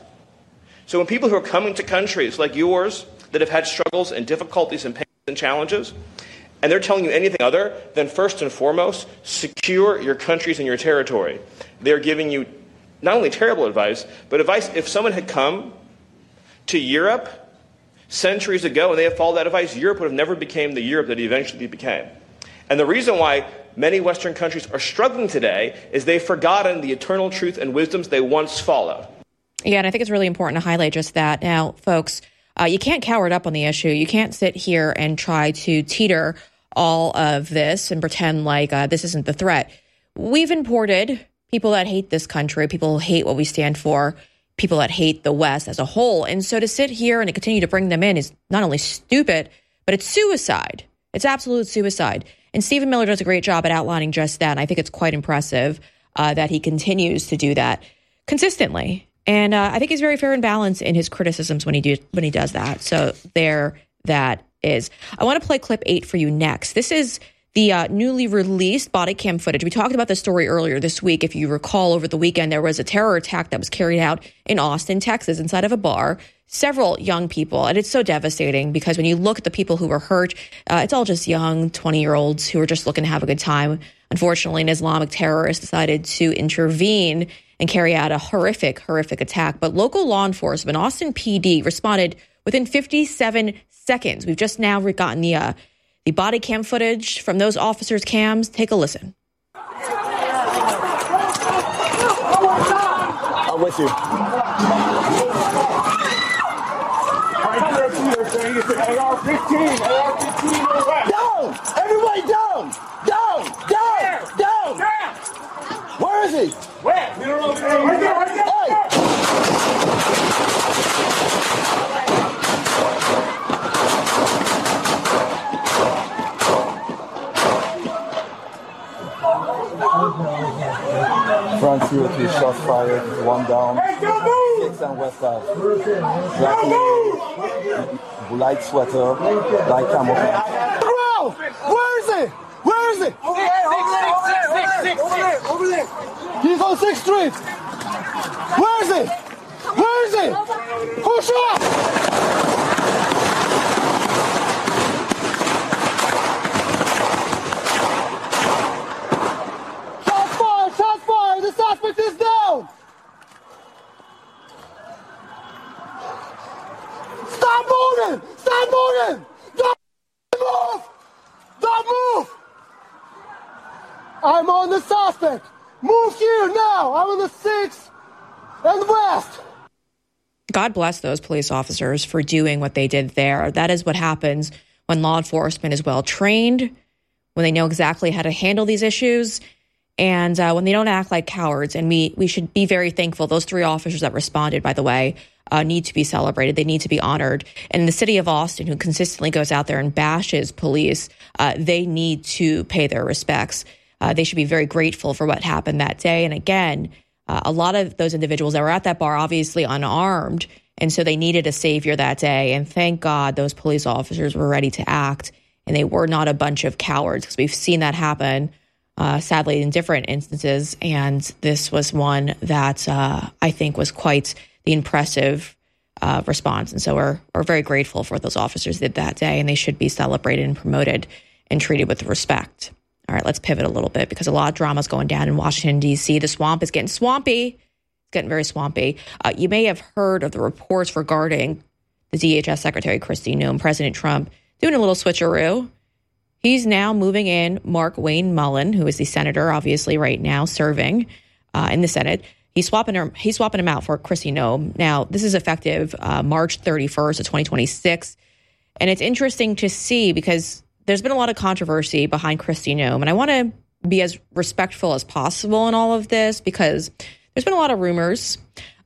U: So when people who are coming to countries like yours that have had struggles and difficulties and pains and challenges, and they're telling you anything other than, first and foremost, secure your countries and your territory, they're giving you not only terrible advice, but advice if someone had come to Europe centuries ago and they had followed that advice, Europe would have never become the Europe that it eventually became. And the reason why many Western countries are struggling today is they've forgotten the eternal truth and wisdoms they once followed.
L: Yeah, and I think it's really important to highlight just that. Now, folks, you can't cower up on the issue. You can't sit here and try to teeter all of this and pretend like this isn't the threat. We've imported people that hate this country, people who hate what we stand for, people that hate the West as a whole. And so to sit here and to continue to bring them in is not only stupid, but it's suicide. It's absolute suicide. And Stephen Miller does a great job at outlining just that. And I think it's quite impressive that he continues to do that consistently. And I think he's very fair and balanced in his criticisms when he does that. So there that is. I want to play clip 8 for you next. This is the newly released body cam footage. We talked about this story earlier this week. If you recall, over the weekend, there was a terror attack that was carried out in Austin, Texas, inside of a bar. Several young people. And it's so devastating because when you look at the people who were hurt, it's all just young 20-year-olds who are just looking to have a good time. Unfortunately, an Islamic terrorist decided to intervene and carry out a horrific attack. But local law enforcement, Austin PD, responded within 57 seconds. We've just now gotten the body cam footage from those officers' cams. Take a listen.
S: I'm with you. AR-15. Down! Everybody down! Down! Where is he? Where? We don't know. Right there. Hey! Front 2 or 3 shots fired, 1 down. 6 on west side. Black light sweater, light camouflage. Where is he? Over there. He's on 6th Street. Where is he? Who shot? Shots fired. The suspect is down. Stop moving. Don't move. I'm on the suspect. Move here now. I'm on the 6th and West.
L: God bless those police officers for doing what they did there. That is what happens when law enforcement is well trained, when they know exactly how to handle these issues, and when they don't act like cowards. And we should be very thankful. Those 3 officers that responded, by the way, need to be celebrated. They need to be honored. And the city of Austin, who consistently goes out there and bashes police, they need to pay their respects. They should be very grateful for what happened that day. And again, a lot of those individuals that were at that bar, obviously unarmed, and so they needed a savior that day. And thank God those police officers were ready to act, and they were not a bunch of cowards, because we've seen that happen, sadly, in different instances. And this was one that I think was quite the impressive response. And so we're very grateful for what those officers did that day, and they should be celebrated and promoted and treated with respect. All right, let's pivot a little bit because a lot of drama is going down in Washington, D.C. The swamp is getting swampy. It's getting very swampy. You may have heard of the reports regarding the DHS Secretary Kristi Noem, President Trump doing a little switcheroo. He's now moving in Mark Wayne Mullen, who is the senator, obviously, right now serving in the Senate. He's swapping him out for Kristi Noem. Now, this is effective March 31st of 2026. And it's interesting to see because there's been a lot of controversy behind Kristi Noem, and I want to be as respectful as possible in all of this because there's been a lot of rumors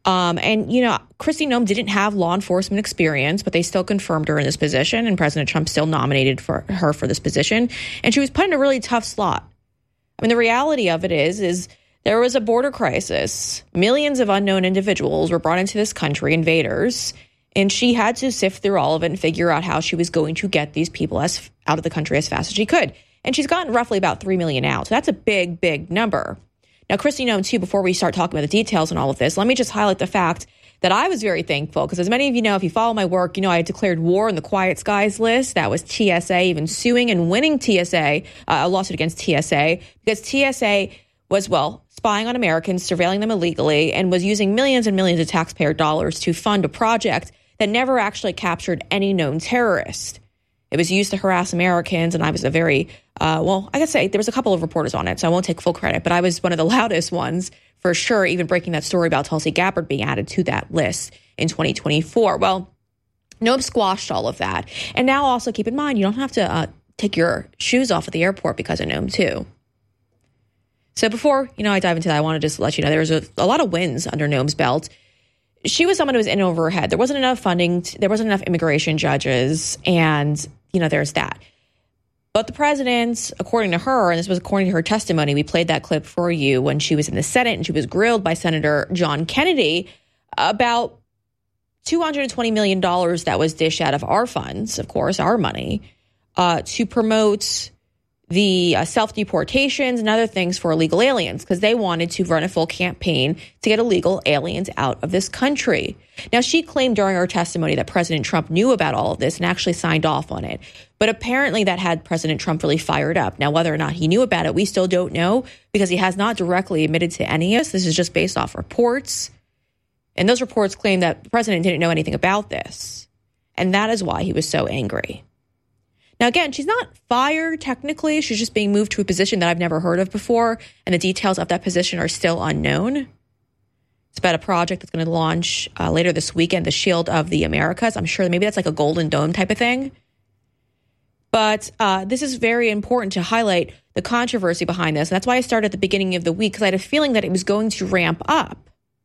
L: And, Kristi Noem didn't have law enforcement experience, but they still confirmed her in this position, and President Trump still nominated her for this position. And she was put in a really tough slot. I mean, the reality of it is there was a border crisis. Millions of unknown individuals were brought into this country, invaders, and she had to sift through all of it and figure out how she was going to get these people out of the country as fast as she could. And she's gotten roughly about 3 million out. So that's a big, big number. Now, Kristi Noem, too, before we start talking about the details and all of this, let me just highlight the fact that I was very thankful because, as many of you know, if you follow my work, I declared war on the Quiet Skies list. That was TSA even suing and winning TSA, a lawsuit against TSA, because TSA was, spying on Americans, surveilling them illegally, and was using millions and millions of taxpayer dollars to fund a project that never actually captured any known terrorist. It was used to harass Americans, and I was a very, I could say there was a couple of reporters on it, so I won't take full credit, but I was one of the loudest ones for sure, even breaking that story about Tulsi Gabbard being added to that list in 2024. Well, Noem squashed all of that. And now also keep in mind, you don't have to take your shoes off at the airport because of Noem, too. So before, I dive into that, I want to just let you know there was a lot of wins under Noem's belt. She was someone who was in over her head. There wasn't enough funding. There wasn't enough immigration judges. And, there's that. But the president, according to her, and this was according to her testimony, we played that clip for you when she was in the Senate and she was grilled by Senator John Kennedy about $220 million that was dished out of our funds, of course, our money, to promote the self-deportations and other things for illegal aliens because they wanted to run a full campaign to get illegal aliens out of this country. Now, she claimed during her testimony that President Trump knew about all of this and actually signed off on it. But apparently that had President Trump really fired up. Now, whether or not he knew about it, we still don't know because he has not directly admitted to any of this. This is just based off reports. And those reports claim that the president didn't know anything about this. And that is why he was so angry. Now, again, she's not fired technically. She's just being moved to a position that I've never heard of before. And the details of that position are still unknown. It's about a project that's going to launch later this weekend, the Shield of the Americas. I'm sure maybe that's like a Golden Dome type of thing. But this is very important to highlight the controversy behind this. And that's why I started at the beginning of the week, because I had a feeling that it was going to ramp up.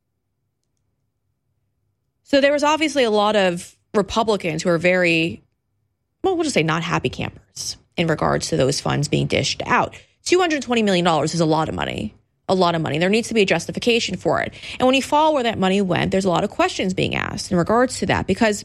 L: So there was obviously a lot of Republicans who are very, we'll just say not happy campers in regards to those funds being dished out. $220 million is a lot of money. A lot of money. There needs to be a justification for it. And when you follow where that money went, there's a lot of questions being asked in regards to that because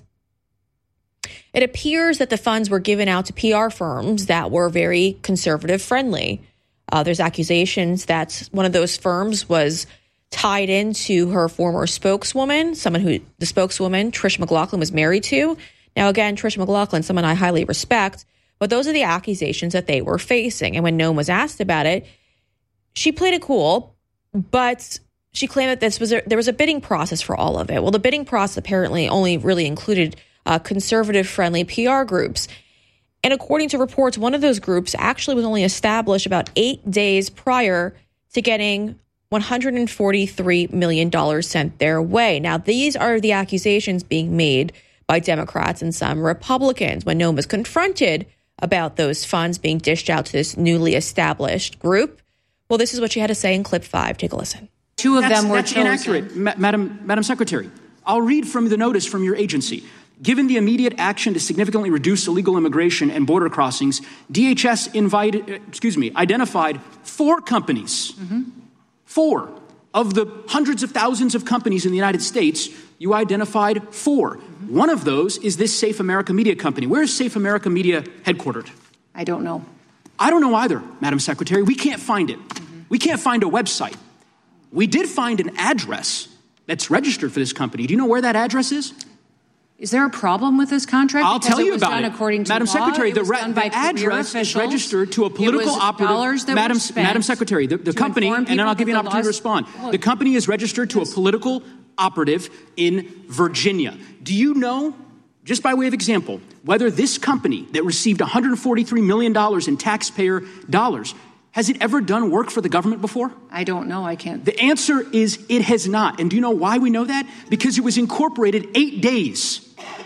L: it appears that the funds were given out to PR firms that were very conservative friendly. There's accusations that one of those firms was tied into her former spokeswoman, the spokeswoman, Trish McLaughlin, was married to. Now, again, Trish McLaughlin, someone I highly respect, but those are the accusations that they were facing. And when Noem was asked about it, she played it cool, but she claimed that there was a bidding process for all of it. Well, the bidding process apparently only really included conservative-friendly PR groups. And according to reports, one of those groups actually was only established about 8 days prior to getting $143 million sent their way. Now, these are the accusations being made by Democrats and some Republicans. When Noem was confronted about those funds being dished out to this newly established group, well, this is what she had to say in clip 5. Take a listen.
C: Two of them were chosen. That's inaccurate, Madam Secretary. I'll read from the notice from your agency. Given the immediate action to significantly reduce illegal immigration and border crossings, DHS identified 4 companies. Mm-hmm. 4 of the hundreds of thousands of companies in the United States. You identified 4. Mm-hmm. One of those is this Safe America Media company. Where is Safe America Media headquartered?
J: I don't know.
C: I don't know either, Madam Secretary. We can't find it. Mm-hmm. We can't find a website. We did find an address that's registered for this company. Do you know where that address is?
J: Is there a problem with this contract?
C: I'll tell you about it.
J: According to
C: Madam
J: law,
C: Secretary, the address is registered to a political operative. Madam Secretary, the company, and then I'll give you an opportunity to respond. The company is registered to a political operative in Virginia. Do you know, just by way of example, whether this company that received $143 million in taxpayer dollars, has it ever done work for the government before?
J: I don't know. I can't.
C: The answer is it has not. And do you know why we know that? Because it was incorporated 8 days.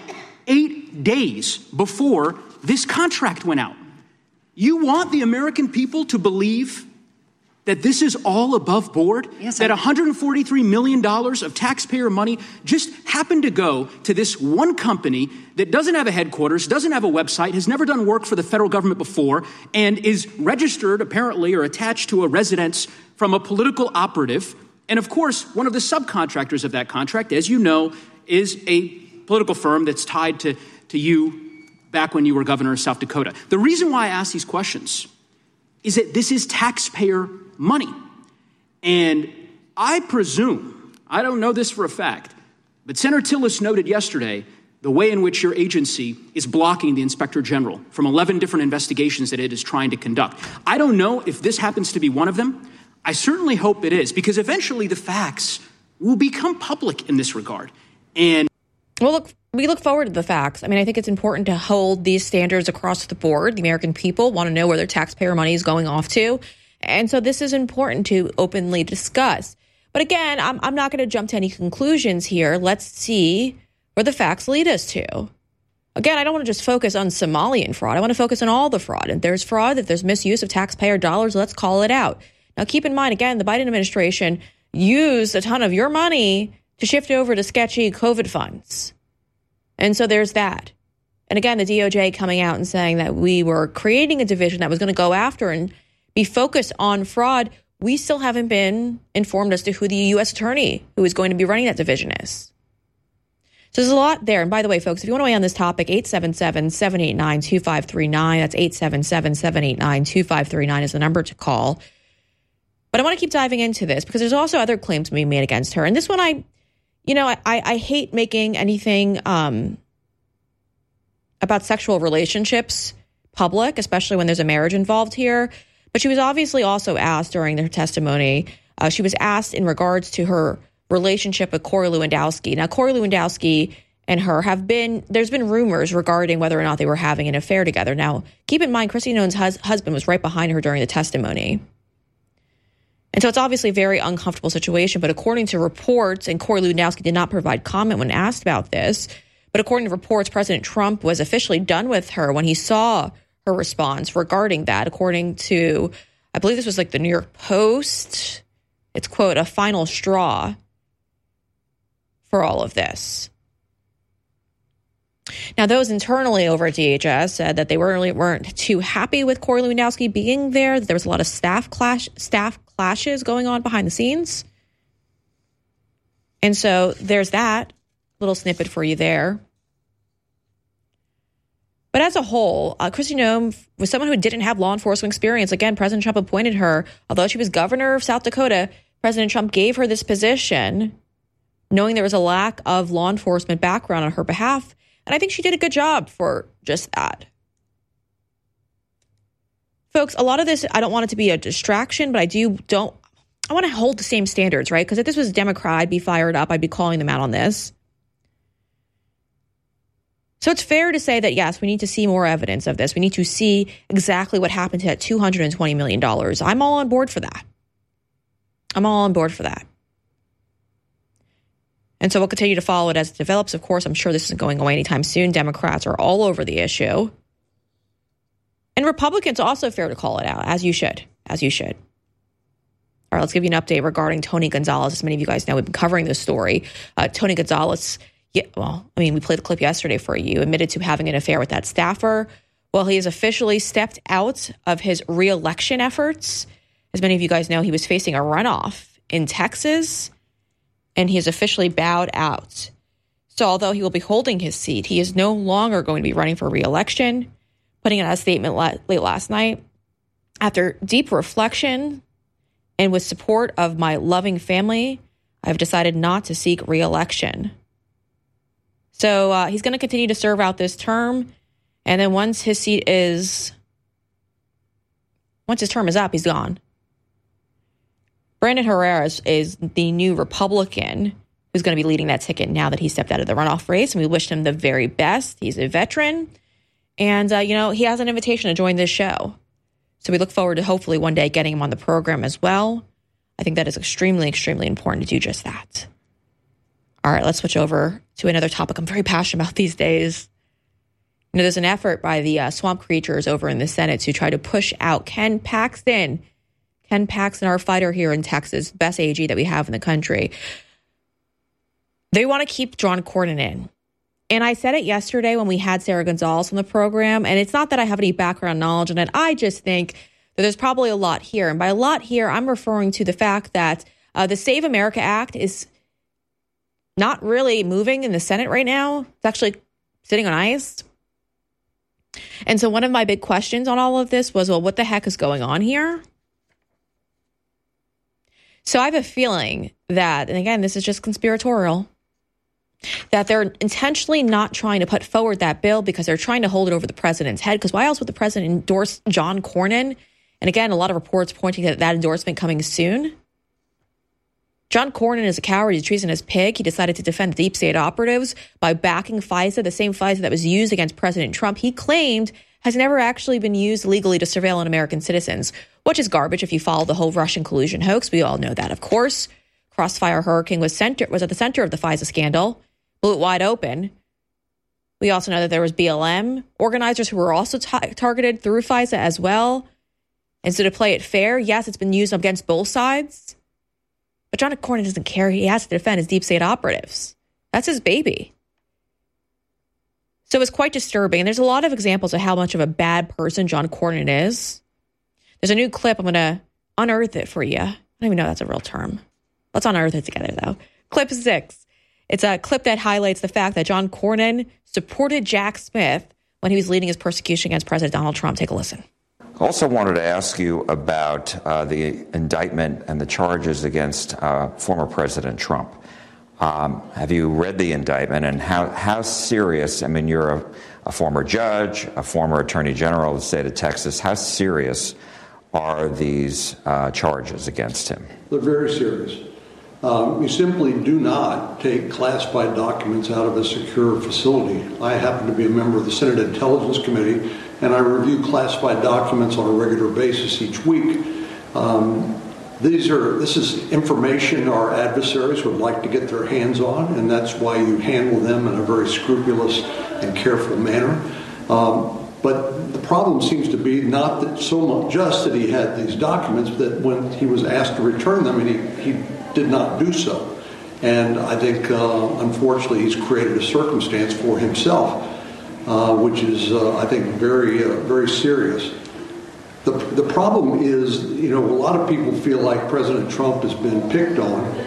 C: 8 days before this contract went out. You want the American people to believe that this is all above board?
J: Yes,
C: that $143 million of taxpayer money just happened to go to this one company that doesn't have a headquarters, doesn't have a website, has never done work for the federal government before, and is registered apparently or attached to a residence from a political operative. And of course, one of the subcontractors of that contract, as you know, is a political firm that's tied to you back when you were governor of South Dakota. The reason why I ask these questions is that this is taxpayer money. And I presume, I don't know this for a fact, but Senator Tillis noted yesterday the way in which your agency is blocking the Inspector General from 11 different investigations that it is trying to conduct. I don't know if this happens to be one of them. I certainly hope it is, because eventually the facts will become public in this regard. And
L: well, we look forward to the facts. I mean, I think it's important to hold these standards across the board. The American people want to know where their taxpayer money is going off to. And so this is important to openly discuss. But again, I'm not going to jump to any conclusions here. Let's see where the facts lead us to. Again, I don't want to just focus on Somalian fraud. I want to focus on all the fraud. If there's fraud, if there's misuse of taxpayer dollars, let's call it out. Now, keep in mind, again, the Biden administration used a ton of your money to shift over to sketchy COVID funds. And so there's that. And again, the DOJ coming out and saying that we were creating a division that was going to go after and be focused on fraud. We still haven't been informed as to who the U.S. attorney who is going to be running that division is. So there's a lot there. And by the way, folks, if you want to weigh on this topic, 877-789-2539. That's 877-789-2539 is the number to call. But I want to keep diving into this because there's also other claims being made against her. And this one, I hate making anything about sexual relationships public, especially when there's a marriage involved here. But she was obviously also asked during her testimony, she was asked in regards to her relationship with Corey Lewandowski. Now, Corey Lewandowski and her there's been rumors regarding whether or not they were having an affair together. Now, keep in mind, Kristi Noem's husband was right behind her during the testimony. And so it's obviously a very uncomfortable situation. But according to reports, and Corey Lewandowski did not provide comment when asked about this, but according to reports, President Trump was officially done with her when he saw her response regarding that. According to, I believe this was like the New York Post, it's, quote, a final straw for all of this. Now, those internally over at DHS said that they weren't too happy with Corey Lewandowski being there. There was a lot of staff clashes going on behind the scenes. And so there's that little snippet for you there. But as a whole, Kristi Noem was someone who didn't have law enforcement experience. Again, President Trump appointed her. Although she was governor of South Dakota, President Trump gave her this position knowing there was a lack of law enforcement background on her behalf. And I think she did a good job for just that. Folks, a lot of this, I don't want it to be a distraction, but I want to hold the same standards, right? Because if this was a Democrat, I'd be fired up. I'd be calling them out on this. So it's fair to say that, yes, we need to see more evidence of this. We need to see exactly what happened to that $220 million. I'm all on board for that. And so we'll continue to follow it as it develops. Of course, I'm sure this isn't going away anytime soon. Democrats are all over the issue. And Republicans also fair to call it out, as you should. All right, let's give you an update regarding Tony Gonzalez. As many of you guys know, we've been covering this story. Tony Gonzalez, we played the clip yesterday for you, admitted to having an affair with that staffer. Well, he has officially stepped out of his re-election efforts. As many of you guys know, he was facing a runoff in Texas, and he has officially bowed out. So although he will be holding his seat, he is no longer going to be running for re-election, putting out a statement late last night. After deep reflection and with support of my loving family, I've decided not to seek re-election. So he's going to continue to serve out this term. And then once his term is up, he's gone. Brandon Herrera is the new Republican who's going to be leading that ticket now that he stepped out of the runoff race. And we wish him the very best. He's a veteran. And, he has an invitation to join this show. So we look forward to hopefully one day getting him on the program as well. I think that is extremely, extremely important to do just that. All right, let's switch over to another topic I'm very passionate about these days. There's an effort by the swamp creatures over in the Senate to try to push out Ken Paxton. Ken Paxton, our fighter here in Texas, best AG that we have in the country. They want to keep John Cornyn in. And I said it yesterday when we had Sarah Gonzalez on the program, and it's not that I have any background knowledge in it. I just think that there's probably a lot here. And by a lot here, I'm referring to the fact that the Save America Act is not really moving in the Senate right now. It's actually sitting on ice. And so one of my big questions on all of this was, well, what the heck is going on here? So I have a feeling that, and again, this is just conspiratorial, that they're intentionally not trying to put forward that bill because they're trying to hold it over the president's head. Because why else would the president endorse John Cornyn? And again, a lot of reports pointing to that endorsement coming soon. John Cornyn is a coward. He's a treasonous pig. He decided to defend the deep state operatives by backing FISA, the same FISA that was used against President Trump. He claimed has never actually been used legally to surveil on American citizens, which is garbage if you follow the whole Russian collusion hoax. We all know that, of course. Crossfire Hurricane was at the center of the FISA scandal. Blew it wide open. We also know that there was BLM organizers who were also targeted through FISA as well. And so to play it fair, yes, it's been used against both sides. But John Cornyn doesn't care. He has to defend his deep state operatives. That's his baby. So it's quite disturbing. And there's a lot of examples of how much of a bad person John Cornyn is. There's a new clip. I'm going to unearth it for you. I don't even know if that's a real term. Let's unearth it together, though. Clip 6. It's a clip that highlights the fact that John Cornyn supported Jack Smith when he was leading his persecution against President Donald Trump. Take a listen.
E: Also wanted to ask you about the indictment and the charges against former President Trump. Have you read the indictment, and how serious, I mean, you're a former judge, a former attorney general of the state of Texas. How serious are these charges against him?
V: They're very serious. You simply do not take classified documents out of a secure facility. I happen to be a member of the Senate Intelligence Committee, and I review classified documents on a regular basis each week. This is information our adversaries would like to get their hands on, and that's why you handle them in a very scrupulous and careful manner. But the problem seems to be not that so much just that he had these documents, that when he was asked to return them, and he did not do so. And I think, unfortunately, he's created a circumstance for himself, which is, I think, very, very serious. The problem is, a lot of people feel like President Trump has been picked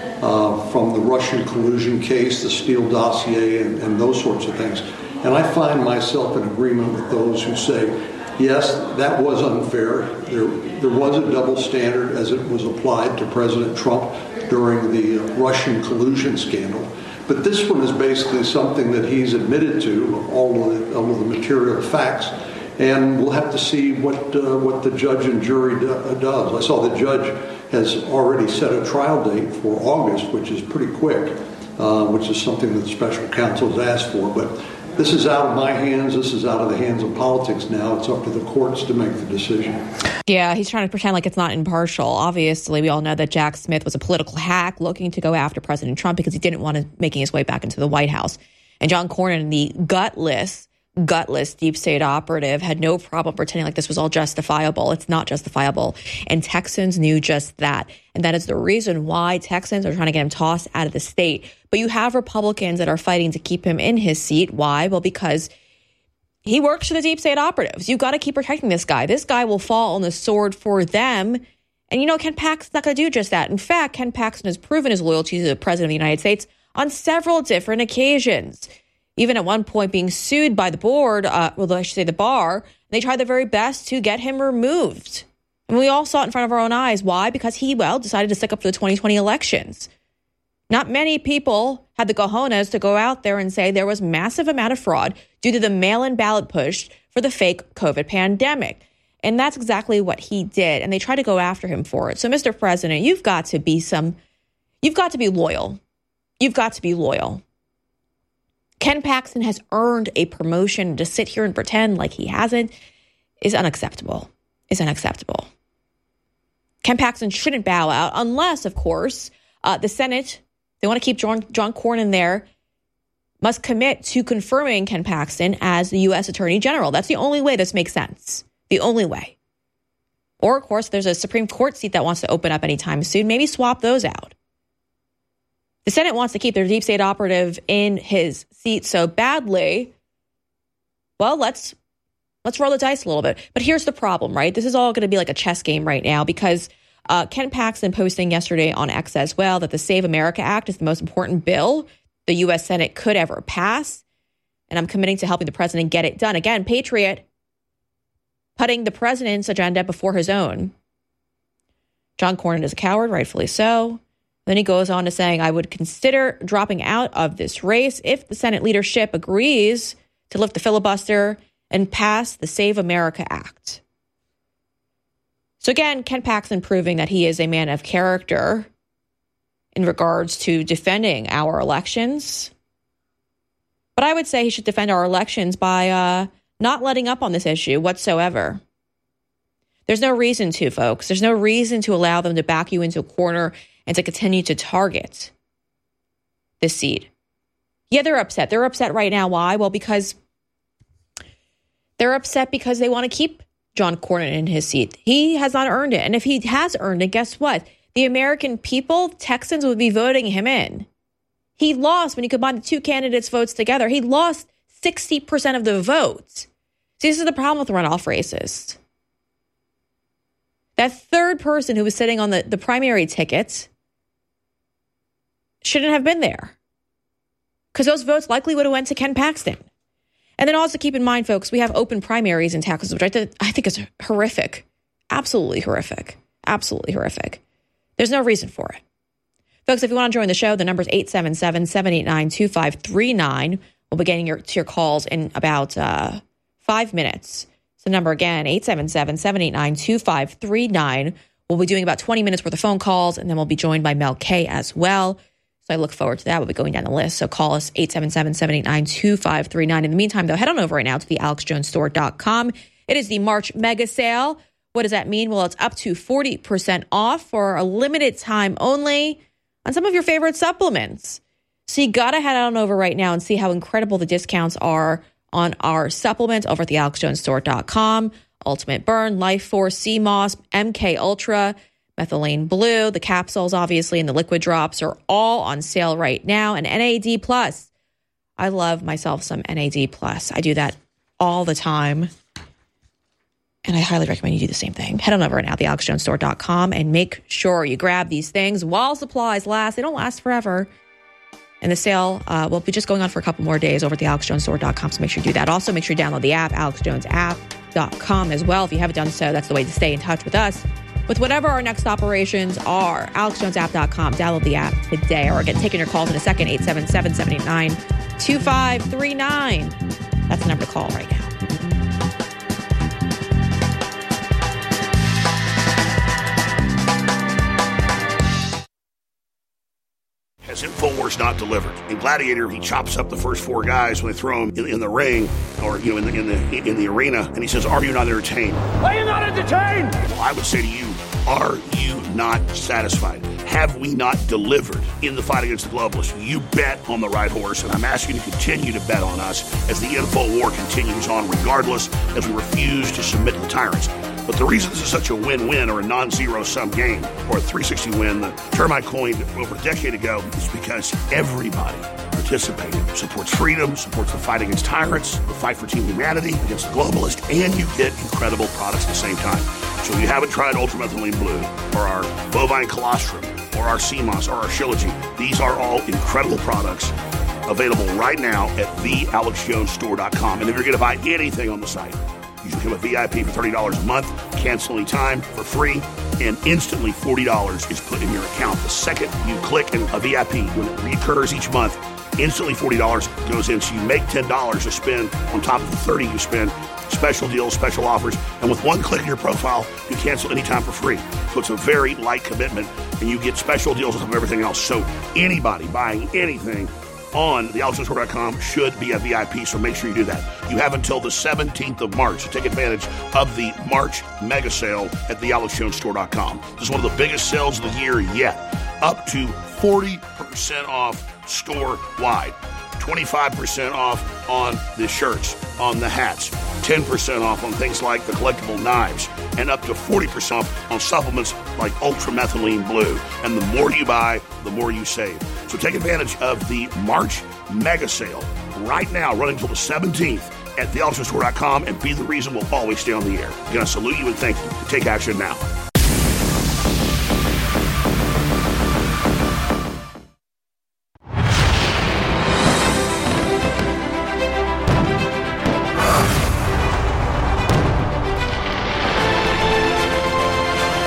V: on from the Russian collusion case, the Steele dossier, and those sorts of things. And I find myself in agreement with those who say, yes, that was unfair. There was a double standard as it was applied to President Trump during the Russian collusion scandal. But this one is basically something that he's admitted to, all of the material facts. And we'll have to see what the judge and jury does. I saw the judge has already set a trial date for August, which is pretty quick, which is something that the special counsel has asked for. But this is out of my hands. This is out of the hands of politics now. It's up to the courts to make the decision.
L: Yeah, he's trying to pretend like it's not impartial. Obviously, we all know that Jack Smith was a political hack looking to go after President Trump because he didn't want to making his way back into the White House. And John Cornyn, the gutless deep state operative, had no problem pretending like this was all justifiable. It's not justifiable. And Texans knew just that. And that is the reason why Texans are trying to get him tossed out of the state. But you have Republicans that are fighting to keep him in his seat. Why? Well, because he works for the deep state operatives. You've got to keep protecting this guy. This guy will fall on the sword for them. And Ken Paxton's not going to do just that. In fact, Ken Paxton has proven his loyalty to the president of the United States on several different occasions. Even at one point being sued by the board, the bar, they tried their very best to get him removed. And we all saw it in front of our own eyes. Why? Because he, decided to stick up for the 2020 elections. Not many people had the cojones to go out there and say there was massive amount of fraud due to the mail-in ballot push for the fake COVID pandemic. And that's exactly what he did. And they tried to go after him for it. So, Mr. President, you've got to be loyal. You've got to be loyal. Ken Paxton has earned a promotion. To sit here and pretend like he hasn't is unacceptable. Ken Paxton shouldn't bow out unless, of course, the Senate, they want to keep John Cornyn there, must commit to confirming Ken Paxton as the U.S. Attorney General. That's the only way this makes sense. The only way. Or, of course, there's a Supreme Court seat that wants to open up anytime soon. Maybe swap those out. The Senate wants to keep their deep state operative in his seat so badly. Well, let's roll the dice a little bit. But here's the problem, right? This is all going to be like a chess game right now because Ken Paxton posting yesterday on X as well that the Save America Act is the most important bill the U.S. Senate could ever pass. And I'm committing to helping the president get it done. Again, Patriot, putting the president's agenda before his own. John Cornyn is a coward, rightfully so. Then he goes on to saying, I would consider dropping out of this race if the Senate leadership agrees to lift the filibuster and pass the Save America Act. So again, Ken Paxton proving that he is a man of character in regards to defending our elections. But I would say he should defend our elections by not letting up on this issue whatsoever. There's no reason to, folks. There's no reason to allow them to back you into a corner and to continue to target this seat. Yeah, they're upset. They're upset right now. Why? Well, because they're upset because they want to keep John Cornyn in his seat. He has not earned it. And if he has earned it, guess what? The American people, Texans, would be voting him in. He lost when you combine the two candidates' votes together. He lost 60% of the votes. See, this is the problem with runoff races. That third person who was sitting on the primary ticket shouldn't have been there because those votes likely would have went to Ken Paxton. And then also keep in mind, folks, we have open primaries in Texas, which I think is horrific. Absolutely horrific. Absolutely horrific. There's no reason for it. Folks, if you want to join the show, the number is 877-789-2539. We'll be getting to your calls in about 5 minutes. So the number again, 877-789-2539. We'll be doing about 20 minutes worth of phone calls, and then we'll be joined by Mel K as well. So I look forward to that. We'll be going down the list. So call us 877-789-2539. In the meantime, though, head on over right now to the AlexJonesStore.com. It is the March mega sale. What does that mean? Well, it's up to 40% off for a limited time only on some of your favorite supplements. So you got to head on over right now and see how incredible the discounts are on our supplements over at the AlexJonesStore.com. Ultimate Burn, Life Force, CMOS, MK Ultra, Methylene Blue, the capsules, obviously, and the liquid drops are all on sale right now. And NAD+. I love myself some NAD+. I do that all the time. And I highly recommend you do the same thing. Head on over now, thealexjonesstore.com, and make sure you grab these things while supplies last. They don't last forever. And the sale will be just going on for a couple more days over at thealexjonesstore.com, so make sure you do that. Also, make sure you download the app, alexjonesapp.com as well. If you haven't done so, that's the way to stay in touch with us with whatever our next operations are. alexjonesapp.com. Download the app today. Or get taking your calls in a second, 877-789-2539. That's the number to call right now.
A: Has InfoWars not delivered? In Gladiator, he chops up the first 4 guys when they throw him in the ring, or in the arena, and he says, "Are you not entertained?
F: Are you not entertained?"
A: Well, I would say to you, are you not satisfied? Have we not delivered in the fight against the globalists? You bet on the right horse, and I'm asking you to continue to bet on us as the info war continues on, regardless, as we refuse to submit to the tyrants. But the reason this is such a win-win or a non-zero-sum game or a 360 win the term I coined over a decade ago is because everybody participated, supports freedom, supports the fight against tyrants, the fight for team humanity against the globalists, and you get incredible products at the same time. So if you haven't tried Ultramethylene Blue or our Bovine Colostrum or our CMOS or our Shilajit, these are all incredible products available right now at thealexjonesstore.com. And if you're going to buy anything on the site, you can become a VIP for $30 a month, cancel any time for free, and instantly $40 is put in your account. The second you click in a VIP, when it recurs each month, instantly $40 goes in. So you make $10 to spend on top of the $30 you spend. Special deals, special offers, and with one click in your profile, you cancel anytime for free. So it's a very light commitment, and you get special deals on top of everything else. So anybody buying anything on thealexjonesstore.com should be a VIP, so make sure you do that. You have until the 17th of March to take advantage of the March mega sale at thealexjonesstore.com. This is one of the biggest sales of the year yet. Up to 40% off store-wide. 25% off on the shirts, on the hats, 10% off on things like the collectible knives, and up to 40% off on supplements like Ultramethylene Blue. And the more you buy, the more you save. So take advantage of the March mega sale right now, running until the 17th at thealterstore.com, and be the reason we'll always stay on the air. I'm going to salute you and thank you. Take action now.